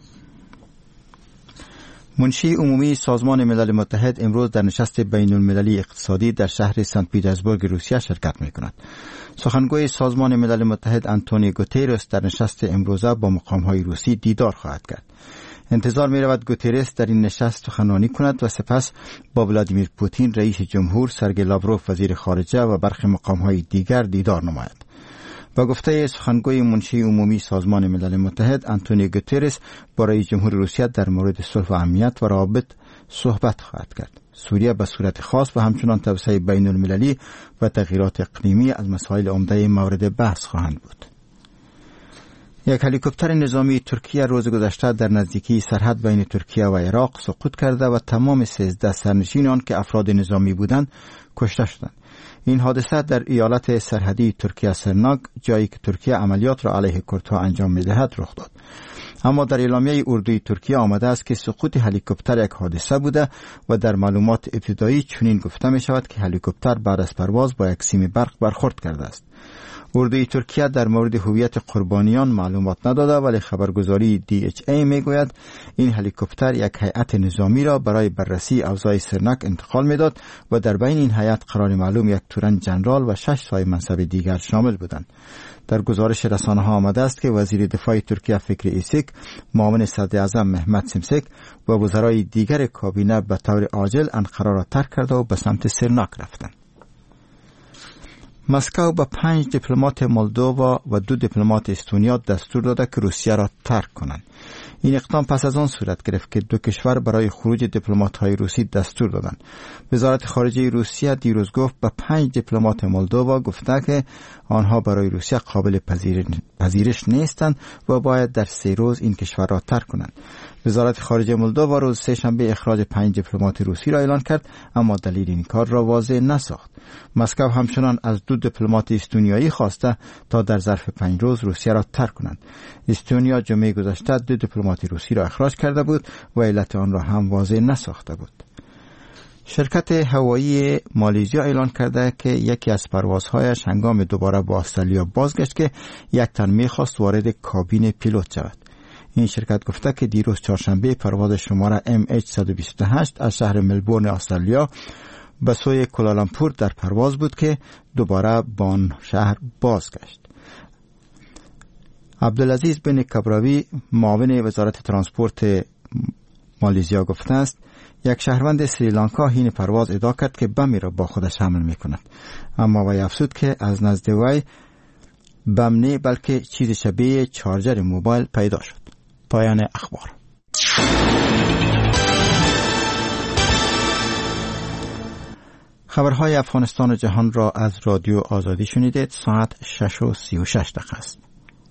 منشی عمومی سازمان ملل متحد امروز در نشست بین المللی اقتصادی در شهر سنت پیترزبورگ روسیه شرکت می‌کند. سخنگوی سازمان ملل متحد آنتونیو گوتریس در نشست امروزه با مقام‌های روسی دیدار خواهد کرد. انتظار می رود گوتریس در این نشست سخنرانی کند و سپس با ولادیمیر پوتین رئیس جمهور، سرگئی لاوروف وزیر خارجه و برخی مقام‌های دیگر دیدار نماید. با گفته سخنگوی منشی عمومی سازمان ملل متحد آنتونیو گوتریس با رئیس جمهور روسیه در مورد صلح و امنیت و روابط صحبت خواهد کرد. سوریه به صورت خاص و همچنان توسعه بین المللی و تغییرات اقلیمی از مسائل عمده مورد بحث خواهند بود. یک هلیکوپتر نظامی ترکیه روز گذشته در نزدیکی سرحد بین ترکیه و عراق سقوط کرده و تمام سیزده سرنشین آن که افراد نظامی بودند کشته شدند. این حادثه در ایالت سرحدی ترکیه سرناگ، جایی که ترکیه عملیات را علیه کردها انجام می‌دهد، رخ داد. اما در اعلامیه اردوی ترکیه آمده است که سقوط هلیکوپتر یک حادثه بوده و در معلومات ابتدایی چنین گفته می شود که هلیکوپتر بعد از پرواز با یک سیم برق برخورد کرده است. اردوی ترکیه در مورد هویت قربانیان معلومات نداده، ولی خبرگزاری دی اچ ای می گوید این هلیکوپتر یک هیئت نظامی را برای بررسی اوضاع سرنک انتقال میداد و در بین این هیئت قرار معلوم یک تورن جنرال و شش صاحب منصب دیگر شامل بودند. در گزارش رسانه ها آمده است که وزیر دفاع ترکیه فکری ایسیک، معاون صدر اعظم محمد سمسک و وزرای دیگر کابینه به طور عاجل انقره را ترک کرده و به سمت سرناک رفتند. مسکو به پنج دیپلمات مولدووا و دو دیپلمات استونیا دستور داده که روسیه را ترک کنند. این اقدام پس از آن صورت گرفت که دو کشور برای خروج دیپلمات‌های روسی دستور دادند. وزارت خارجه روسیه دیروز گفت به پنج دیپلمات مولدووا گفته که آنها برای روسیه قابل پذیرش نیستند و باید در سه روز این کشور را ترک کنند. وزارت خارجه مولدووا روز سه شنبه اخراج پنج دیپلمات روسی را اعلان کرد، اما دلیل این کار را واضح نساخت. مسکو همچنان از دو دیپلمات استونیایی خواسته تا در ظرف پنج روز روسیه را ترک کنند. استونیا جمعه گذشته دو دیپلمات روسی را اخراج کرده بود و علت آن را هم واضح نساخته بود. شرکت هوایی مالزیا اعلان کرده که یکی از پروازهایش هنگام دوباره با استرالیا بازگشت که یک تن می‌خواست وارد کابین پیلوت شود. این شرکت گفته که دیروز چهارشنبه پرواز شماره ام اچ صد و بیست و هشت از شهر ملبورن استرالیا به سوی کوالالامپور در پرواز بود که دوباره به آن شهر بازگشت. عبدالعزیز بن کبراوی معاون وزارت ترانسپورت مالزیا گفته است یک شهروند سریلانکا حین پرواز ادعا کرد که بمی را با خودش حمل می کند، اما وی افزود که از نزد وی بم نه بلکه چیز شبیه چارجر موبایل پیدا شد. پایان اخبار. خبرهای افغانستان و جهان را از رادیو آزادی شنیدید. ساعت شش و سی و شش دقیقه است.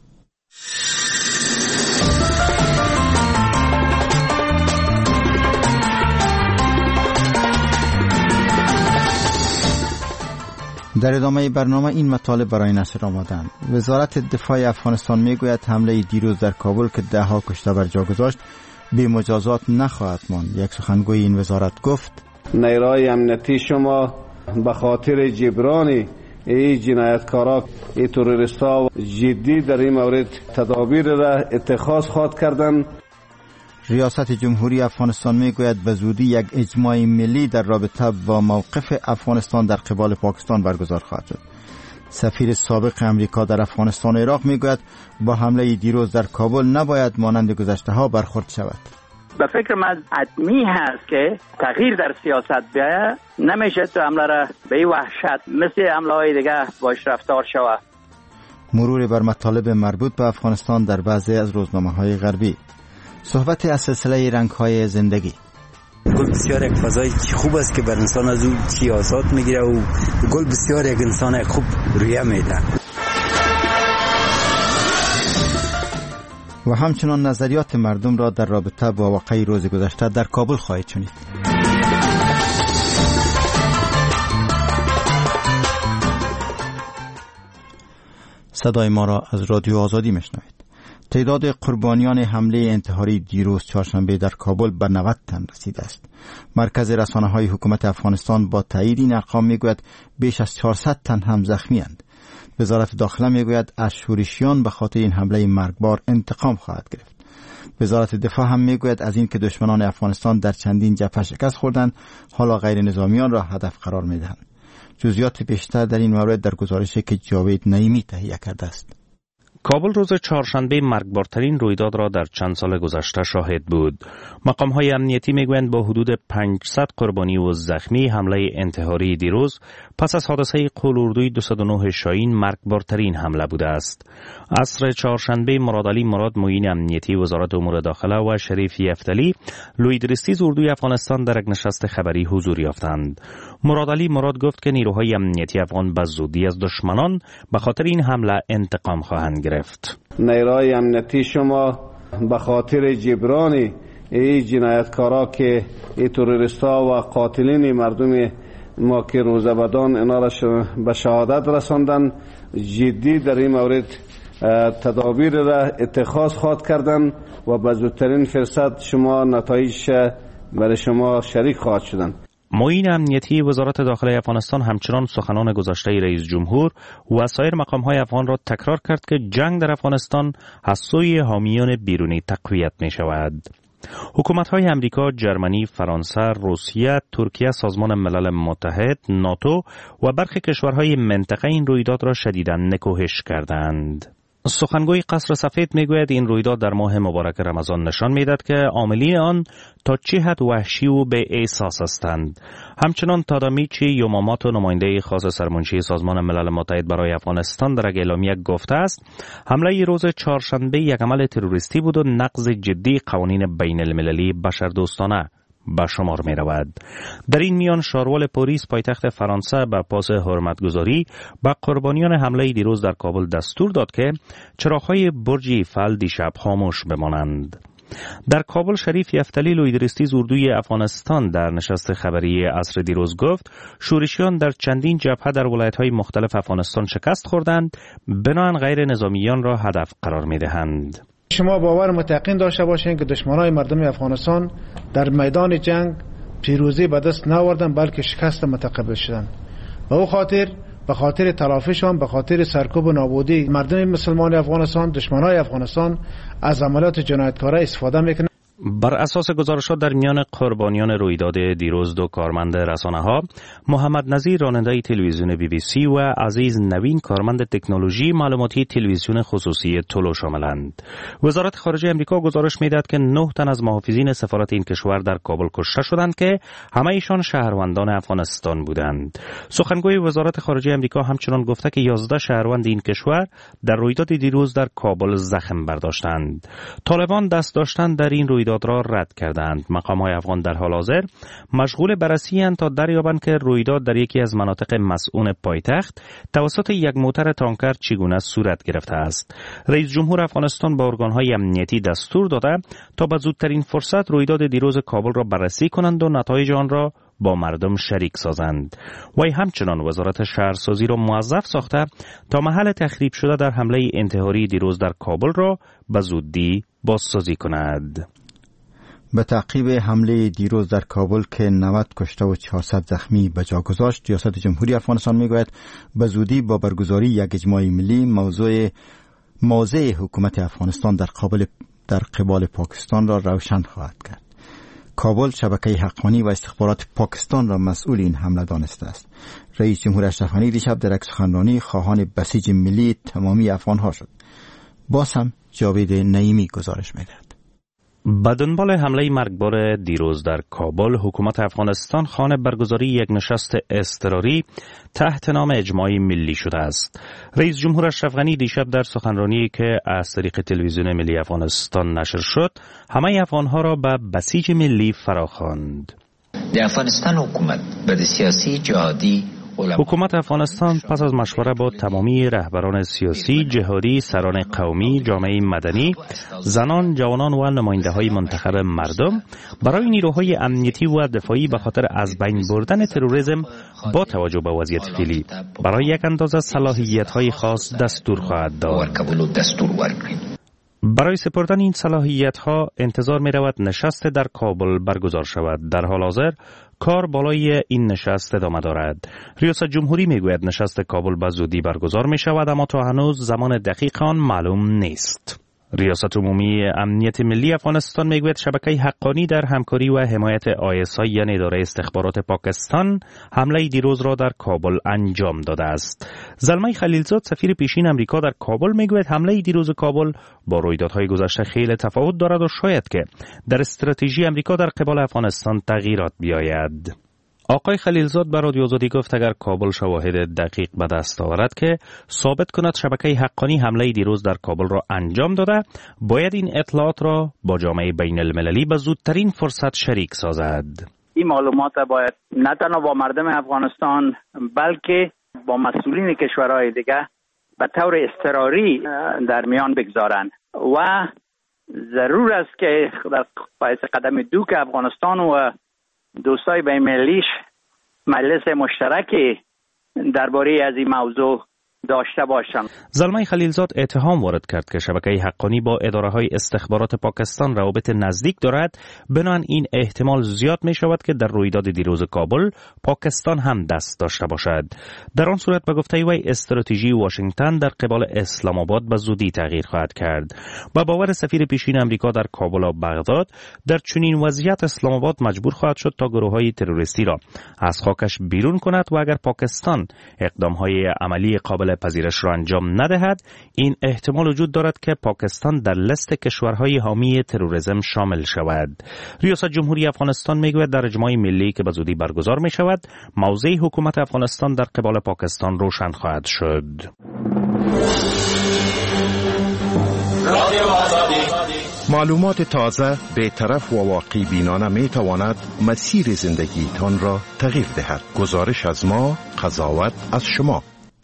در ادامه برنامه این مطالب برای نشر آمدند. وزارت دفاع افغانستان میگوید حمله دیروز در کابل که ده ها کشته بر جا گذاشت بی مجازات نخواهد ماند. یک سخنگوی این وزارت گفت نیروهای امنیتی شما به خاطر جبران این جنایتکارا این تروریستا جدی در این مورد تدابیر را اتخاذ خواهد کردند. ریاست جمهوری افغانستان میگوید به زودی یک اجماع ملی در رابطه با موقف افغانستان در قبال پاکستان برگزار خواهد شد. سفیر سابق امریکا در افغانستان و عراق میگوید با حمله دیروز در کابل نباید مانند گذشته ها برخورد شود. به فکر من حتمی هست که تغییر در سیاست بیاید، نمیشه تو حمله را به وحشت مثل حمله های دیگه باش رفتار شود. مرور بر مطالب مربوط به افغانستان در بعضی از روزنامه‌های غربی. صحبت از سلسله رنگ‌های زندگی. گل بسیار یک فضای خوب است که بر انسان از اون سیاست میگیره و گل بسیار یک انسان خوب رویه میده. و همچنان نظریات مردم را در رابطه با واقعه روز گذشته در کابل خواهید شنید. صدای ما را از رادیو آزادی میشنوید. تعداد قربانیان حمله انتحاری دیروز چهارشنبه در کابل به نود تن رسیده است. مرکز رسانه‌های حکومت افغانستان با تایید این ارقام میگوید بیش از چهارصد تن هم زخمی اند. وزارت داخله میگوید از شورشیان به خاطر این حمله مرگبار انتقام خواهد گرفت. وزارت دفاع هم میگوید از این که دشمنان افغانستان در چندین جبهه شکست خوردند، حالا غیر نظامیان را هدف قرار میدهند. جزئیات بیشتر در این مورد در گزارشی که جاوید نعیمی تهیه کرده است. کابل روز چهارشنبه مرگبارترین رویداد را در چند سال گذشته شاهد بود. مقام‌های امنیتی میگویند با حدود پانصد قربانی و زخمی حمله انتحاری دیروز پس از حادثه قلاردوی دویست و نه شاهین مرگبارترین حمله بوده است. عصر چهارشنبه مرادعلی مراد معین امنیتی وزارت امور داخله و شریف یفتلی لویدرستیز اردوی افغانستان در یک نشست خبری حضور یافتند. مرادعلی مراد گفت که نیروهای امنیتی افغان به زودی از دشمنان به خاطر این حمله انتقام خواهند گرفت. نیروهای امنیتی شما به خاطر جبران این جنایتکارا که این تروریستا و قاتلین مردم ما که روزه بدان اینا را به شهادت رساندن جدی در این مورد تدابیر را اتخاذ خواهد کردن و به زودترین فرصت شما نتایج برای شما شریک خواهد شدن. معین امنیتی وزارت داخلی افغانستان همچنان سخنان گذشته رئیس جمهور و سایر مقام‌های افغان را تکرار کرد که جنگ در افغانستان از سوی حامیان بیرونی تقویت می شود. حکومت‌های امریکا، جرمنی، فرانسه، روسیه، ترکیه، سازمان ملل متحد، ناتو و برخی کشورهای منطقه این رویداد را شدیداً نکوهش کردند. سخنگوی قصر سفید میگوید این رویداد در ماه مبارک رمضان نشان میدهد که عاملین آن تا چه حد وحشی و به احساس هستند. همچنان تادامیچی یوماماتو، نماینده خاص سرمنشی سازمان ملل متحد برای افغانستان، در یک اعلامیه گفته است حمله روز چهارشنبه یک عمل تروریستی بود و نقض جدی قوانین بین المللی بشردوستانه به شمار می رود. در این میان شارول پاریس پایتخت فرانسه به پاس حرمتگزاری به قربانیان حمله دیروز در کابل دستور داد که چراغ‌های برج ایفل دیشب خاموش بمانند. در کابل شریف یفتلی لویدرستیز اردوی افغانستان در نشست خبری عصر دیروز گفت شورشیان در چندین جبهه در ولایت‌های مختلف افغانستان شکست خوردند، بنابراین غیر نظامیان را هدف قرار می‌دهند. شما باور متقین داشته باشین که دشمنای مردم افغانستان در میدان جنگ پیروزی به دست نآوردند بلکه شکست متقبل شدند و او خاطر به خاطر تلافیشان به خاطر سرکوب و نابودی مردم مسلمان افغانستان دشمنای افغانستان از عملیات جنایتکارانه استفاده میکنند. بر اساس گزارشات در میان قربانیان رویداد دیروز دو کارمند رسانه‌ها، محمد نظیر راننده تلویزیون بی بی سی و عزیز نوین کارمند تکنولوژی معلوماتی تلویزیون خصوصی تولو شاملند. وزارت خارجه آمریکا گزارش می‌دهد که نه تن از محافظین سفارت این کشور در کابل کشته شدند که همه ایشان شهروندان افغانستان بودند. سخنگوی وزارت خارجه آمریکا همچنان گفته که یازده شهروند این کشور در رویداد دیروز در کابل زخم برداشتند. طالبان دست داشتن در این رویداد را رد کردند. مقام‌های افغان در حال حاضر مشغول بررسی اند تا دریابند که رویداد در یکی از مناطق مسئول پایتخت توسط یک موتر تانکر چگونه صورت گرفته است. رئیس جمهور افغانستان به ارگان‌های امنیتی دستور داده تا به زودترین فرصت رویداد دیروز کابل را بررسی کنند و نتایج آن را با مردم شریک سازند. وی همچنان وزارت شهرسازی را موظف ساخته تا محل تخریب شده در حمله انتحاری دیروز در کابل را به زودی بازسازی کند. به تعقیب حمله دیروز در کابل که نود کشته و چهارصد زخمی به جا گذاشت، ریاست جمهوری افغانستان میگوید به زودی با برگزاری یک اجماع ملی موضوع موضع حکومت افغانستان در قابل در قبال پاکستان را روشن خواهد کرد. کابل شبکه حقانی و استخبارات پاکستان را مسئول این حمله دانسته است. رئیس جمهور اشرف غنی دیشب در یک سخنرانی خواهان بسیج ملی تمامی افغانها شد. باز هم جاوید نعیمی گزارش می‌دهد. به دنبال حمله مرگبار دیروز در کابل، حکومت افغانستان خواهان برگزاری یک نشست اضطراری تحت نام اجماع ملی شده است. رئیس جمهور اشرف غنی دیشب در سخنرانی که از طریق تلویزیون ملی افغانستان نشر شد، همه افغانها را به بسیج ملی فراخواند. در افغانستان حکومت به سیاسی جهادی حکومت افغانستان پس از مشوره با تمامی رهبران سیاسی، جهادی، سران قومی، جامعه مدنی، زنان، جوانان و نماینده‌های منتخب مردم برای نیروهای امنیتی و دفاعی به خاطر از بین بردن تروریسم با توجه به وضعیت فعلی برای یک اندازه صلاحیت‌های خاص دستور خواهد داد. برای سپردن این صلاحیت‌ها انتظار می‌رود نشست در کابل برگزار شود. در حال حاضر کار بالای این نشست ادامه دارد. ریاست جمهوری میگوید نشست کابل به زودی برگزار می شود، اما تا هنوز زمان دقیق آن معلوم نیست. ریاست عمومی امنیت ملی افغانستان میگوید شبکه حقانی در همکاری و حمایت آی اس آی یعنی اداره استخبارات پاکستان حمله دیروز را در کابل انجام داده است. زلمه خلیلزاد سفیر پیشین امریکا در کابل میگوید حمله دیروز کابل با رویدادهای گذشته خیلی تفاوت دارد و شاید که در استراتژی امریکا در قبال افغانستان تغییرات بیاید. آقای خلیلزاد به رادیو آزادی گفت اگر کابل شواهد دقیق به دست آورد که ثابت کند شبکه حقانی حمله دیروز در کابل را انجام داده، باید این اطلاعات را با جامعه بین المللی به زودترین فرصت شریک سازد. این معلومات باید نه تنها با مردم افغانستان بلکه با مسئولین کشورهای دیگه به طور اضطراری در میان بگذارند و ضرور است که در پایس قدم دوک افغانستان و دوستای بین المللیش مجلس مشترک درباره از این موضوع داشته باشند. زلمه خلیلزاد اتهام وارد کرد که شبکه حقانی با اداره‌های استخبارات پاکستان روابط نزدیک دارد، بنابراین این احتمال زیاد می شود که در رویداد دیروز کابل پاکستان هم دست داشته باشد. در آن صورت به گفته وی استراتژی واشنگتن در قبال اسلام آباد به زودی تغییر خواهد کرد. با باور سفیر پیشین امریکا در کابل و بغداد، در چنین وضعیت اسلام آباد مجبور خواهد شد تا گروه‌های تروریستی را از خاکش بیرون کند و اگر پاکستان اقدام‌های عملی قابل پذیرش را انجام ندهد، این احتمال وجود دارد که پاکستان در لیست کشورهای حامی تروریسم شامل شود. ریاست جمهوری افغانستان میگوید در اجماع ملی که به زودی برگزار می شود، موضع حکومت افغانستان در قبال پاکستان روشن خواهد شد. معلومات تازه، بی‌طرف و واقع بینانه می تواند مسیر زندگیتان را تغییر دهد. گزارش از ما، قضاوت از شما.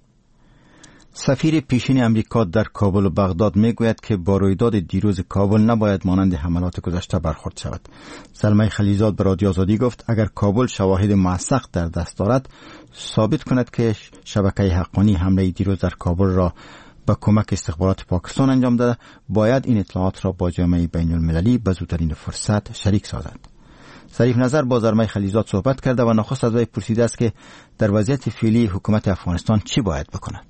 سفیر پیشین امریکا در کابل و بغداد میگوید که با رویداد دیروز کابل نباید مانند حملات گذشته برخورد شود. زلمه خلیلزاد به رادیو آزادی گفت اگر کابل شواهد موثق در دست دارد ثابت کند که شبکه حقانی حمله دیروز در کابل را با کمک استخبارات پاکستان انجام داده، باید این اطلاعات را با جامعه بین المللی به زودترین فرصت شریک سازد. ظریف نظر با زلمه خلیلزاد صحبت کرده و نخست از وی پرسیده است که در وضعیت فعلی حکومت افغانستان چی باید بکند.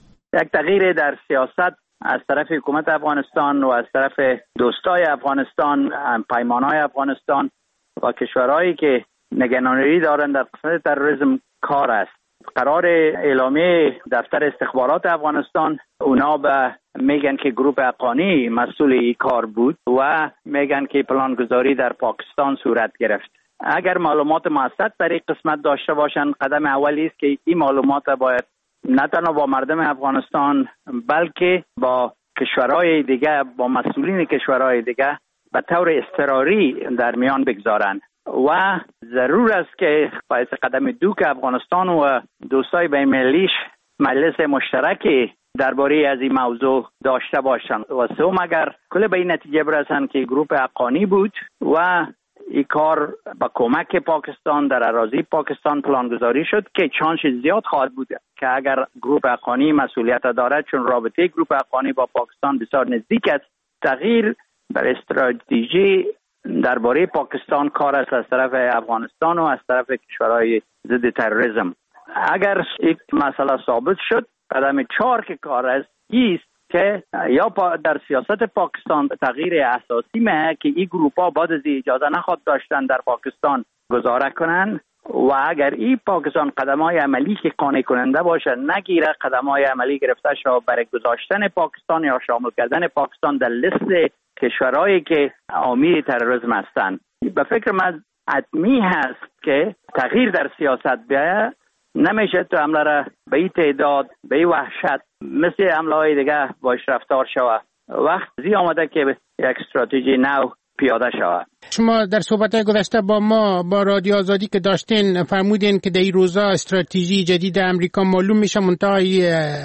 یک تغییر در سیاست از طرف حکومت افغانستان و از طرف دوستای افغانستان، پیمانهای افغانستان و کشورهایی که نگرانی دارند در قسمت تروریسم کار است. قرار اعلامیه دفتر استخبارات افغانستان، اونا به میگن که گروه حقانی مسئول این کار بود و میگن که پلانگذاری در پاکستان صورت گرفت. اگر معلومات موثق در این قسمت داشته باشند، قدم اولی است که این معلومات باید نه تنها با مردم افغانستان بلکه با کشورهای دیگه، با مسئولین کشورهای دیگه به طور اضطراری در میان بگذارند و ضرور است که باید قدم دو که افغانستان و دوستای بین‌المللیش مجلس مشترکی درباره از این موضوع داشته باشند و سوم اگر کل به این نتیجه برسند که گروه حقانی بود و این کار با کمک پاکستان در اراضی پاکستان پلانگذاری شد که چانس زیاد خواهد بود که اگر گروه حقانی مسئولیت دارد، چون رابطه گروه حقانی با پاکستان بسیار نزدیک است، تغییر در استراتژی درباره پاکستان کار است از طرف افغانستان و از طرف کشورهای ضد تروریسم. اگر یک مسئله ثابت شد، قدم چهار که کار است است که یا در سیاست پاکستان تغییر اساسی مه که این گروپ ها بعد از اجازه نخواد داشتن در پاکستان گذاره کنن و اگر این پاکستان قدم های عملی که قانع کننده باشه نگیره، قدم های عملی گرفته شود برای گذاشتن پاکستان یا شامل کردن پاکستان در لیست کشورهایی که حامی تروریسم هستند. به فکر من حتمی هست که تغییر در سیاست بیاید. نمیشه تو حمله را به این تعداد، به این وحشت مثل حمله های دیگه باش رفتار شود. وقت زی آمده که یک استراتژی نو پیاده شود. شما در صحبت گذشته با ما با رادیو آزادی که داشتین فرمودین که در این روزا استراتژی جدید امریکا معلوم میشه، منتهی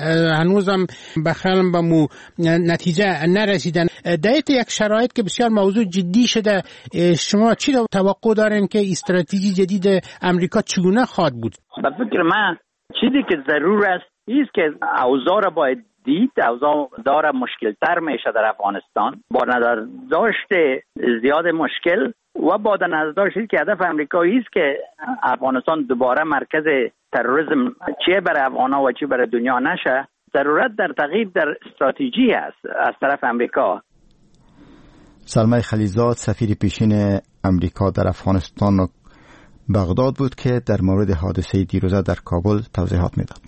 هنوزم بخلم به مو نتیجه نرسیدن. در یک شرایط که بسیار موضوع جدی شده، شما چی رو توقع دارین که استراتژی جدید امریکا چگونه خواهد بود؟ به فکر من چیزی که ضرور است است که اوضاع را باید دید. اوضاع داره مشکل تر میشه در افغانستان با نظر داشت زیاد مشکل و با نظر داشت که هدف امریکایی است که افغانستان دوباره مرکز تروریسم چه برای افغانا و چه برای دنیا نشه. ضرورت در تغییر در استراتژی است از طرف امریکا. زلمه خلیلزاد سفیر پیشین امریکا در افغانستان و بغداد بود که در مورد حادثه دیروزه در کابل توضیحات میداد.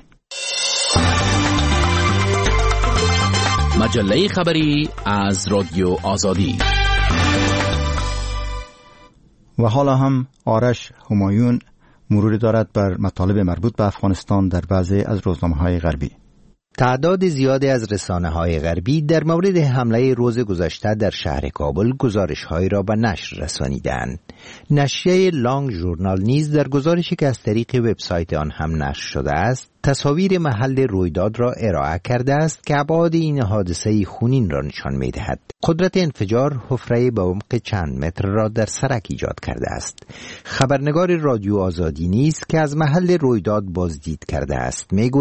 مجله خبری از رادیو آزادی. و حالا هم آرش همایون مرور دارد بر مطالب مربوط به افغانستان در بعضی از روزنامه‌های غربی. تعداد زیادی از رسانه‌های غربی در مورد حمله روز گذشته در شهر کابل گزارش‌هایی را به نشر رسانیدند. نشریه لانگ ژورنال نیز در گزارشی که از طریق وبسایت آن هم نشر شده است، تصاویر محل رویداد را ارائه کرده است که ابعاد این حادثه خونین را نشان می‌دهد. قدرت انفجار حفره به عمق چند متر را در سرک ایجاد کرده است. خبرنگار رادیو آزادی نیز که از محل رویداد بازدید کرده است میگوید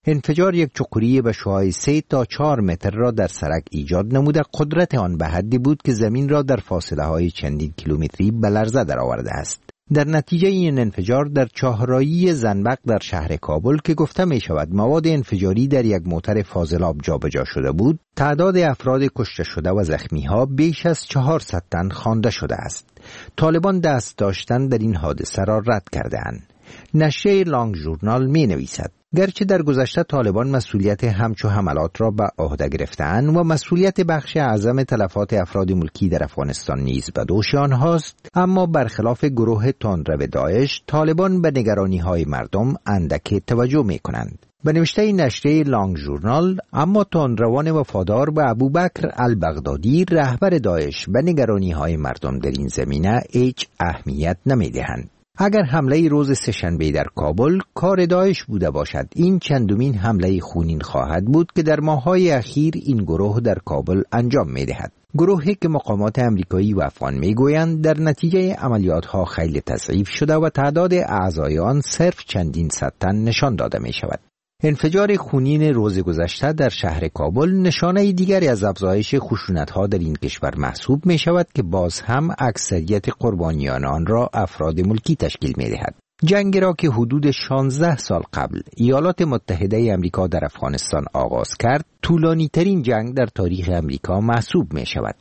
انفجار یک چقوری به شعاع سه تا چهار متر را در سرک ایجاد نموده قدرت آن به حدی بود که زمین را در فاصله های چندین کیلومتری به لرزه درآورده است. در نتیجه این انفجار در چهارراهی زنبق در شهر کابل که گفته می شود مواد انفجاری در یک موتر فاضلاب جابجا شده بود، تعداد افراد کشته شده و زخمی ها بیش از چهارصد تن خوانده شده است. طالبان دست داشتن در این حادثه را رد کرده‌اند. نشریه لانگ ژورنال می نویسد گرچه در گذشته طالبان مسئولیت همچو حملات را به عهده گرفته‌اند و مسئولیت بخش اعظم تلفات افراد ملکی در افغانستان نیز به دوش آنهاست، اما برخلاف گروه تندرو داعش، طالبان به نگرانی‌های مردم اندک توجه می‌کنند. به نوشته نشریه لانگ ژورنال، اما تندروان وفادار به ابوبکر البغدادی رهبر داعش به نگرانی‌های مردم در این زمینه هیچ اهمیت نمی‌دهند. اگر حمله روز سه‌شنبه در کابل کار داعش بوده باشد، این چندمین حمله خونین خواهد بود که در ماه‌های اخیر این گروه در کابل انجام می‌دهد. گروهی که مقامات امریکایی و افغان می‌گویند در نتیجه عملیات‌ها خیلی تضعیف شده و تعداد اعضای آن صرف چندین صد تن نشان داده می‌شود. انفجار خونین روز گذشته در شهر کابل نشانه دیگری از افزایش خشونت‌ها در این کشور محسوب می شود که باز هم اکثریت قربانیان آن را افراد ملکی تشکیل می دهد. جنگی را که حدود شانزده سال قبل ایالات متحده امریکا در افغانستان آغاز کرد، طولانی ترین جنگ در تاریخ امریکا محسوب می شود.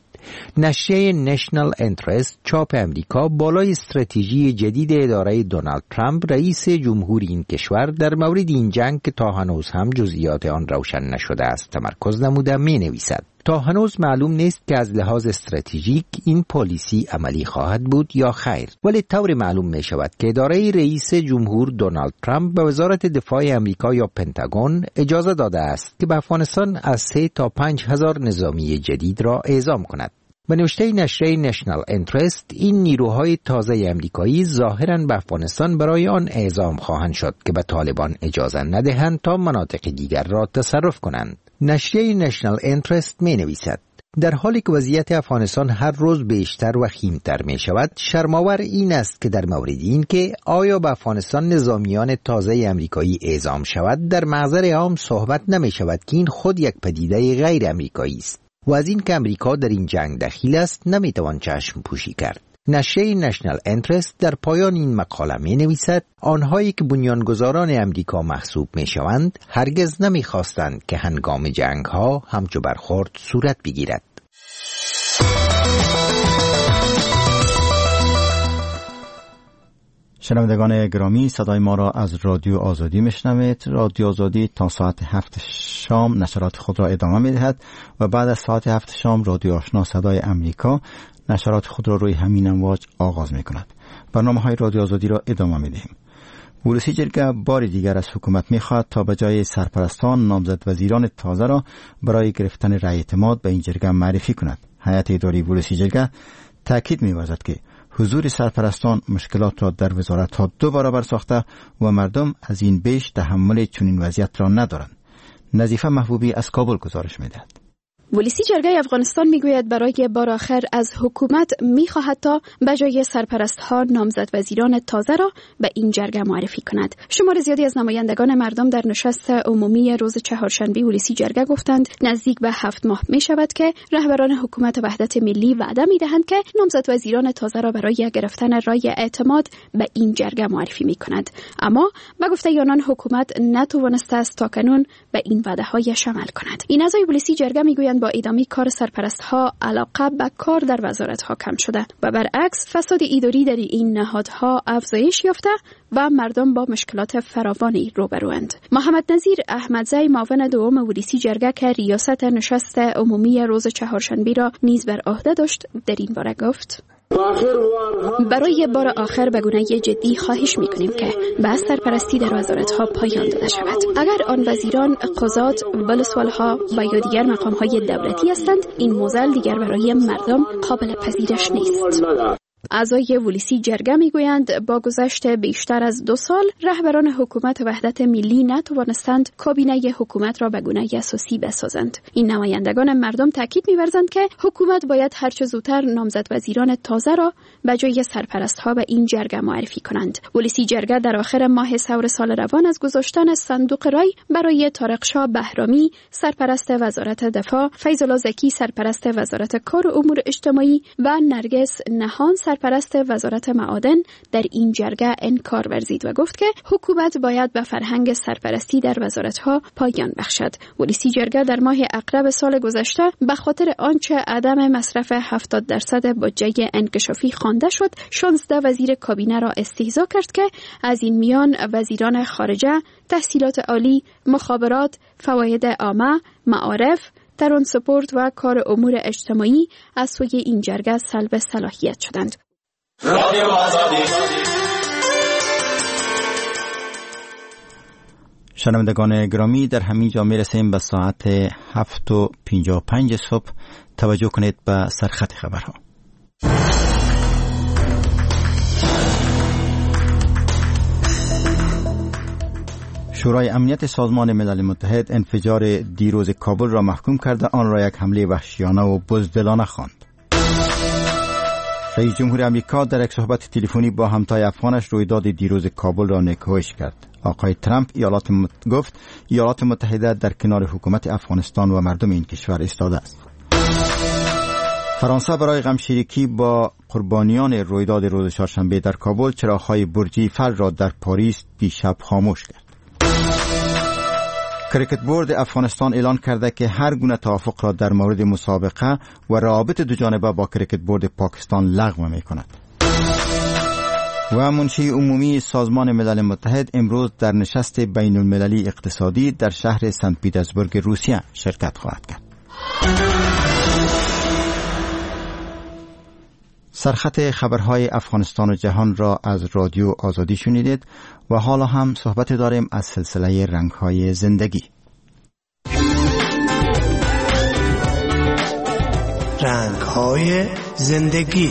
نشریه نشنال انترست چاپ امریکا بالای استراتژی جدید اداره دونالد ترامپ رئیس جمهور این کشور در مورد این جنگ که تا هنوز هم جزئیات آن روشن نشده است تمرکز نموده می نویسد. تا هنوز معلوم نیست که از لحاظ استراتژیک این پالیسی عملی خواهد بود یا خیر، ولی طور معلوم می شود که اداره رئیس جمهور دونالد ترامپ به وزارت دفاع امریکا یا پنتاگون اجازه داده است که به افغانستان از سه تا پنج هزار نظامی جدید را اعزام کند. به نوشته نشریه نشنال انترست، این نیروهای تازه امریکایی ظاهراً به افغانستان برای آن اعزام خواهند شد که به طالبان اجازه ندهند تا مناطق دیگر را تصرف کنند. نشریه نشنال انترست می نویسد در حالی که وضعیت افغانستان هر روز بیشتر و خیمتر می شود، شرم‌آور این است که در مورد این که آیا به افغانستان نظامیان تازه امریکایی اعزام شود، در محضر عام صحبت نمی شود که این خود یک پدیده غیر امریکایی است و از این که امریکا در این جنگ دخیل است نمیتوان چشم پوشی کرد. نشریه نشنال انترست در پایان این مقاله می نویسد آنهایی که بنیانگذاران امریکا محسوب می شوند هرگز نمی خواستند که هنگام جنگ ها همچو برخورد صورت بگیرد. شنوندگان گرامی، صدای ما را از رادیو آزادی میشنوید. رادیو آزادی تا ساعت هفت شام نشرات خود را ادامه میدهد و بعد از ساعت هفت شام رادیو آشنا صدای امریکا نشرات خود را روی همین امواج آغاز می کند. برنامه های رادیو آزادی را ادامه می دهیم. ولسی جرگه بار دیگر از حکومت می خواهد تا به جای سرپرستان نامزد وزیران تازه را برای گرفتن رأی اعتماد به این جرگه معرفی کند. هیئت اداری ولسی جرگه تاکید می ورزد که حضور سرپرستان مشکلات را در وزارت ها دو برابر ساخته و مردم از این بیش تحمل چنین وضعیت را ندارند. نظیفه محبوبی از کابل گزارش می دهد. ولسی جرگه افغانستان میگوید برای بار آخر از حکومت میخواهد تا به جای سرپرست ها نامزد وزیران تازه را به این جرگه معرفی کند. شمار زیادی از نمایندگان مردم در نشست عمومی روز چهارشنبه ولسی جرگه گفتند نزدیک به هفت ماه می شود که رهبران حکومت وحدت ملی وعده می دهند که نامزد وزیران تازه را برای گرفتن رای اعتماد به این جرگه معرفی می کند، اما به گفته آنان حکومت نتوانسته است تاکنون به این وعده هایش عمل کند. این اعضای ولسی جرگه میگویند با ادامه کار سرپرست‌ها علاقه به کار در وزارت‌ها کم شده و برعکس فساد اداری در این نهادها افزایش یافته و مردم با مشکلات فراوانی روبروند. محمد نظیر احمدزی معاون دوم ولسی جرگه که ریاست نشست عمومی روز چهارشنبه را نیز بر عهده داشت در این باره گفت: برای بار آخر به گونه جدی خواهش می‌کنیم که به سرپرستی در وزارت‌ها پایان داده شود. اگر آن وزیران، قضات، ولسوال‌ها و یا دیگر مقام‌های دولتی هستند، این موزل دیگر برای مردم قابل پذیرش نیست. اعضای ولسی جرگه میگویند با گذشت بیشتر از دو سال رهبران حکومت وحدت ملی نتوانستند کابینه حکومت را به گونه اساسی بسازند. این نمایندگان مردم تاکید می‌ورزند که حکومت باید هر چه زودتر نامزد وزیران تازه را به جای سرپرست‌ها به این جرگه معرفی کنند. ولسی جرگه در آخر ماه سور سال روان از گذاشتن صندوق رای برای طارق شاه بهرامی سرپرست وزارت دفاع، فیض‌الله زکی سرپرست وزارت کار و امور اجتماعی و نرگس نهان سرپرست وزارت معادن در این جرگه انکار ورزید و گفت که حکومت باید به فرهنگ سرپرستی در وزارت‌ها پایان بخشد. ولسی جرگه در ماه اقرب سال گذشته به خاطر آنچه عدم مصرف هفتاد درصد بودجه انکشافی خوانده شد، شانزده وزیر کابینه را استهزا کرد که از این میان وزیران خارجه، تحصیلات عالی، مخابرات، فواید عامه، معارف، ترانسپورت و کار امور اجتماعی از سوی این جرگه سلب صلاحیت شدند. شنوندگان گرامی، در همین جا میرسیم به ساعت هفت و پنجاه و پنج صبح. توجه کنید به سرخط خبرها. شورای امنیت سازمان ملل متحد انفجار دیروز کابل را محکوم کرده، آن را یک حمله وحشیانه و بزدلانه خواند. رئیس جمهور آمریکا در یک صحبت تلفنی با همتای افغانش رویداد دیروز کابل را نکوهش کرد. آقای ترامپ ایالات مت... گفت ایالات متحده در کنار حکومت افغانستان و مردم این کشور ایستاده است. فرانسه برای غمشریکی با قربانیان رویداد روز چهارشنبه در کابل چراغ‌های برج ایفل را در پاریس دیشب خاموش کرد. کریکت بورد افغانستان اعلان کرده که هر گونه توافق را در مورد مسابقه و روابط دو جانبه با کریکت بورد پاکستان لغو می کند. و منشی عمومی سازمان ملل متحد امروز در نشست بین المللی اقتصادی در شهر سنت پیترزبورگ روسیه شرکت خواهد کرد. سرخط خبرهای افغانستان و جهان را از رادیو آزادی شنیدید و حالا هم صحبت داریم از سلسله رنگهای زندگی. رنگهای زندگی.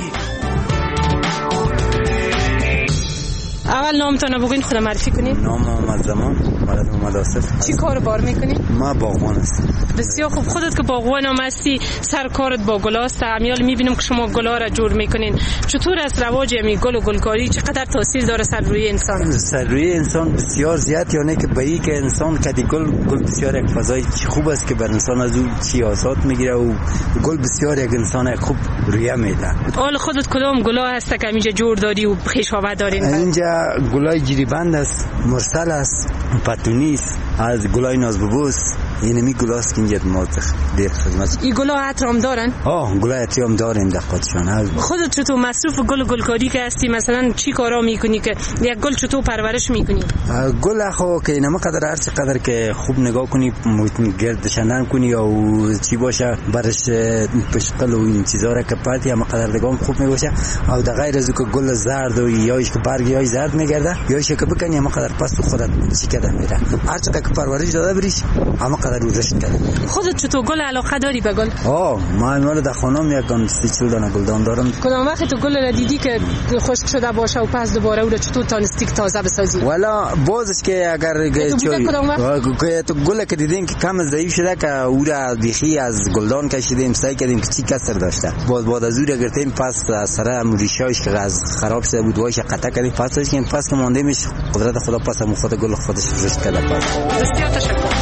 اول نامتان رو بگوین، خودم معرفی کنید. نام محمد زمان، ولد محمد آصف. چی کار بار میکنی؟ ما باغبان هستم. بسیار خوب. خودت که باغبان هم هستی، سر کارت با گلاست. امیال میبینم که شما گلا را جور میکنین. چطور از رواج می گل و گلکاری چقدر تاثیر داره سر روی انسان؟ سر روی انسان بسیار زیاد، یعنی که به این که انسان کدی گل گل بسیار یک فضای خوب است که بر انسان از اون چی آزاد میگیره و گل بسیار یک انسان خوب رویه میده. حال خودت کدام گلا هست که اینجا جور داری و خویشاوت دارین؟ اینجا گلای جریبند است، مرسل است، پتونی است، از گلای نازببوس، اینمی گلاست که اینجا ما دیر خدمت. این گلا عطر هم دارن؟ آه، گلای عطر هم داریم در خودشان. خودت چطور مصروف گل و گلکاری که هستی، مثلا چی کارا میکنی که یک گل چطور پرورش میکنی؟ گل خو که اینما قدر هر چقدر که خوب نگاه کنی، گردش نرم کنی یا چی باشه برش پشقل و این چیزا را که پرتی اما قدر نگاه خوب میباشه. او در غیر از که گل زرد و یایش که برگی های زرد میگرده، یایش که بکنی اما قدر پس تو خودت چیکده میره. هر چقدر که پرورش داده بریش اما قدر رو رشد کرده. خودت چطور گل علاقه داری به گل؟ آه، ما امروز در خانم یکم سی چهل دانه گلدان دارم. کدام وقت تو گل را دیدی که خشک شده باشه و پس دوباره او را چطور تانستی که تازه بسازی؟ والا بازش که اگر که تو گل که دیدیم که کم ضعیف شده که او را بیخی از گلدان کشیدیم، سعی کردیم که چی کسر داشته. باز بعد از او را گرفتیم پس سر ریشه‌اش که از خراب شده بود وایش قطع کردیم، پسش که پس که مونده میش قدرت خدا پس هم خود گل خودش رشد کرده. پس بسیار تشکر.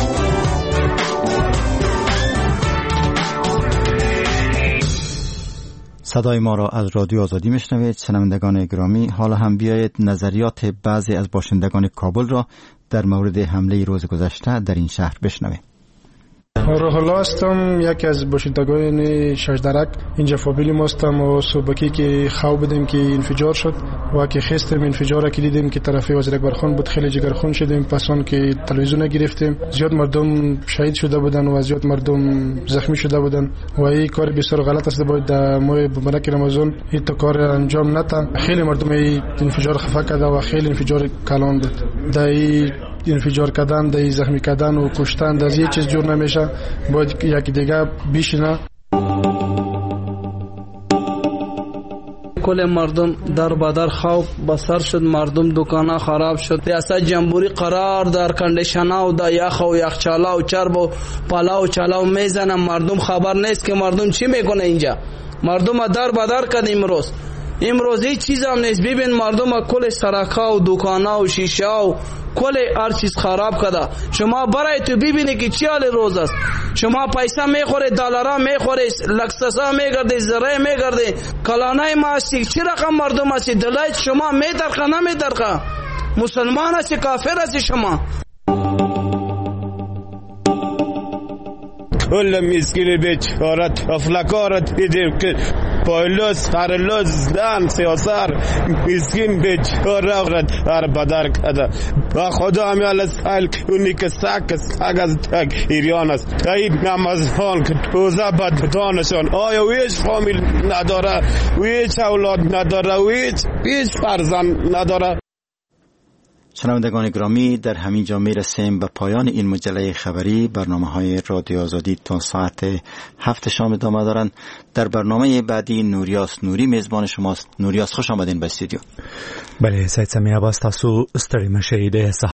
صدای ما را از رادیو آزادی میشنوید. شنوندگان گرامی، حالا هم بیایید نظریات بعضی از باشندگان کابل را در مورد حمله روز گذشته در این شهر بشنویم. روح الله هستم، یکی از باشندگان ششدرک. اینجا فامیلی ما هستم و صبحی که خواب بودیم که انفجار شد و که خستیم انفجار که دیدیم که طرف وزیر اکبرخان بود، خیلی جگرخون شدیم. پسان که تلویزیون گرفتیم، زیاد مردم شهید شده بودن و زیاد مردم زخمی شده بودن و این کار بسیار غلط است. باید در ماه مبارک رمضان این تو کار انجام نده. خیلی مردم این انفجار خفه کرده و خیلی انفجار کلان بود. در انفجار کردن، در زخمی کردن و کشتن در یه چیز جور نمیشه. باید یکی دیگه بیشینه. کل مردم در بدر خوف بسر شد، مردم دکانا خراب شد. ریاست جمهوری قرار در کندیشنا و در یخ و یخچالا و چرب و پلاو چلاو میزنه، مردم خبر نیست که مردم چی میکنه اینجا. مردم در بدر کد امروز امروز هیچ چیز هم نیست. ببین مردم کل سرکا و دکانا و شیشه و کل هر چیز خراب کده. شما برای تو ببینی که چی حال روز است. شما پیسه میخوره، دلارا میخوره، لکسسا میگرده، زره میگرده، کلانای ما هستی. چی رقم مردم هستی؟ دلایت شما میدرخه نمیدرخه؟ مسلمان هستی کافر هستی شما؟ کل مسکین بیچارت افلکارت دیدیم که پایلوز خرلوز دن سیاسر مسکین بیچاره رد هر بدر کده. با خدا همیال سایل اونی که سک سک از تک ایریان است. تایید نمازان که توزه بدتانشان آیا ویچ فامیل نداره، ویچ اولاد نداره، ویچ ویچ فرزند نداره. شنوندگان گرامی، در همین جا میرسیم به پایان این مجله خبری. برنامه های رادیو آزادی تا ساعت هفت شام ادامه دارند. در برنامه بعدی نوریاس نوری میزبان شماست. نوریاس خوش آمدین به استودیو. بله سید سمیع عباس، تاسو ستړي مشئ. د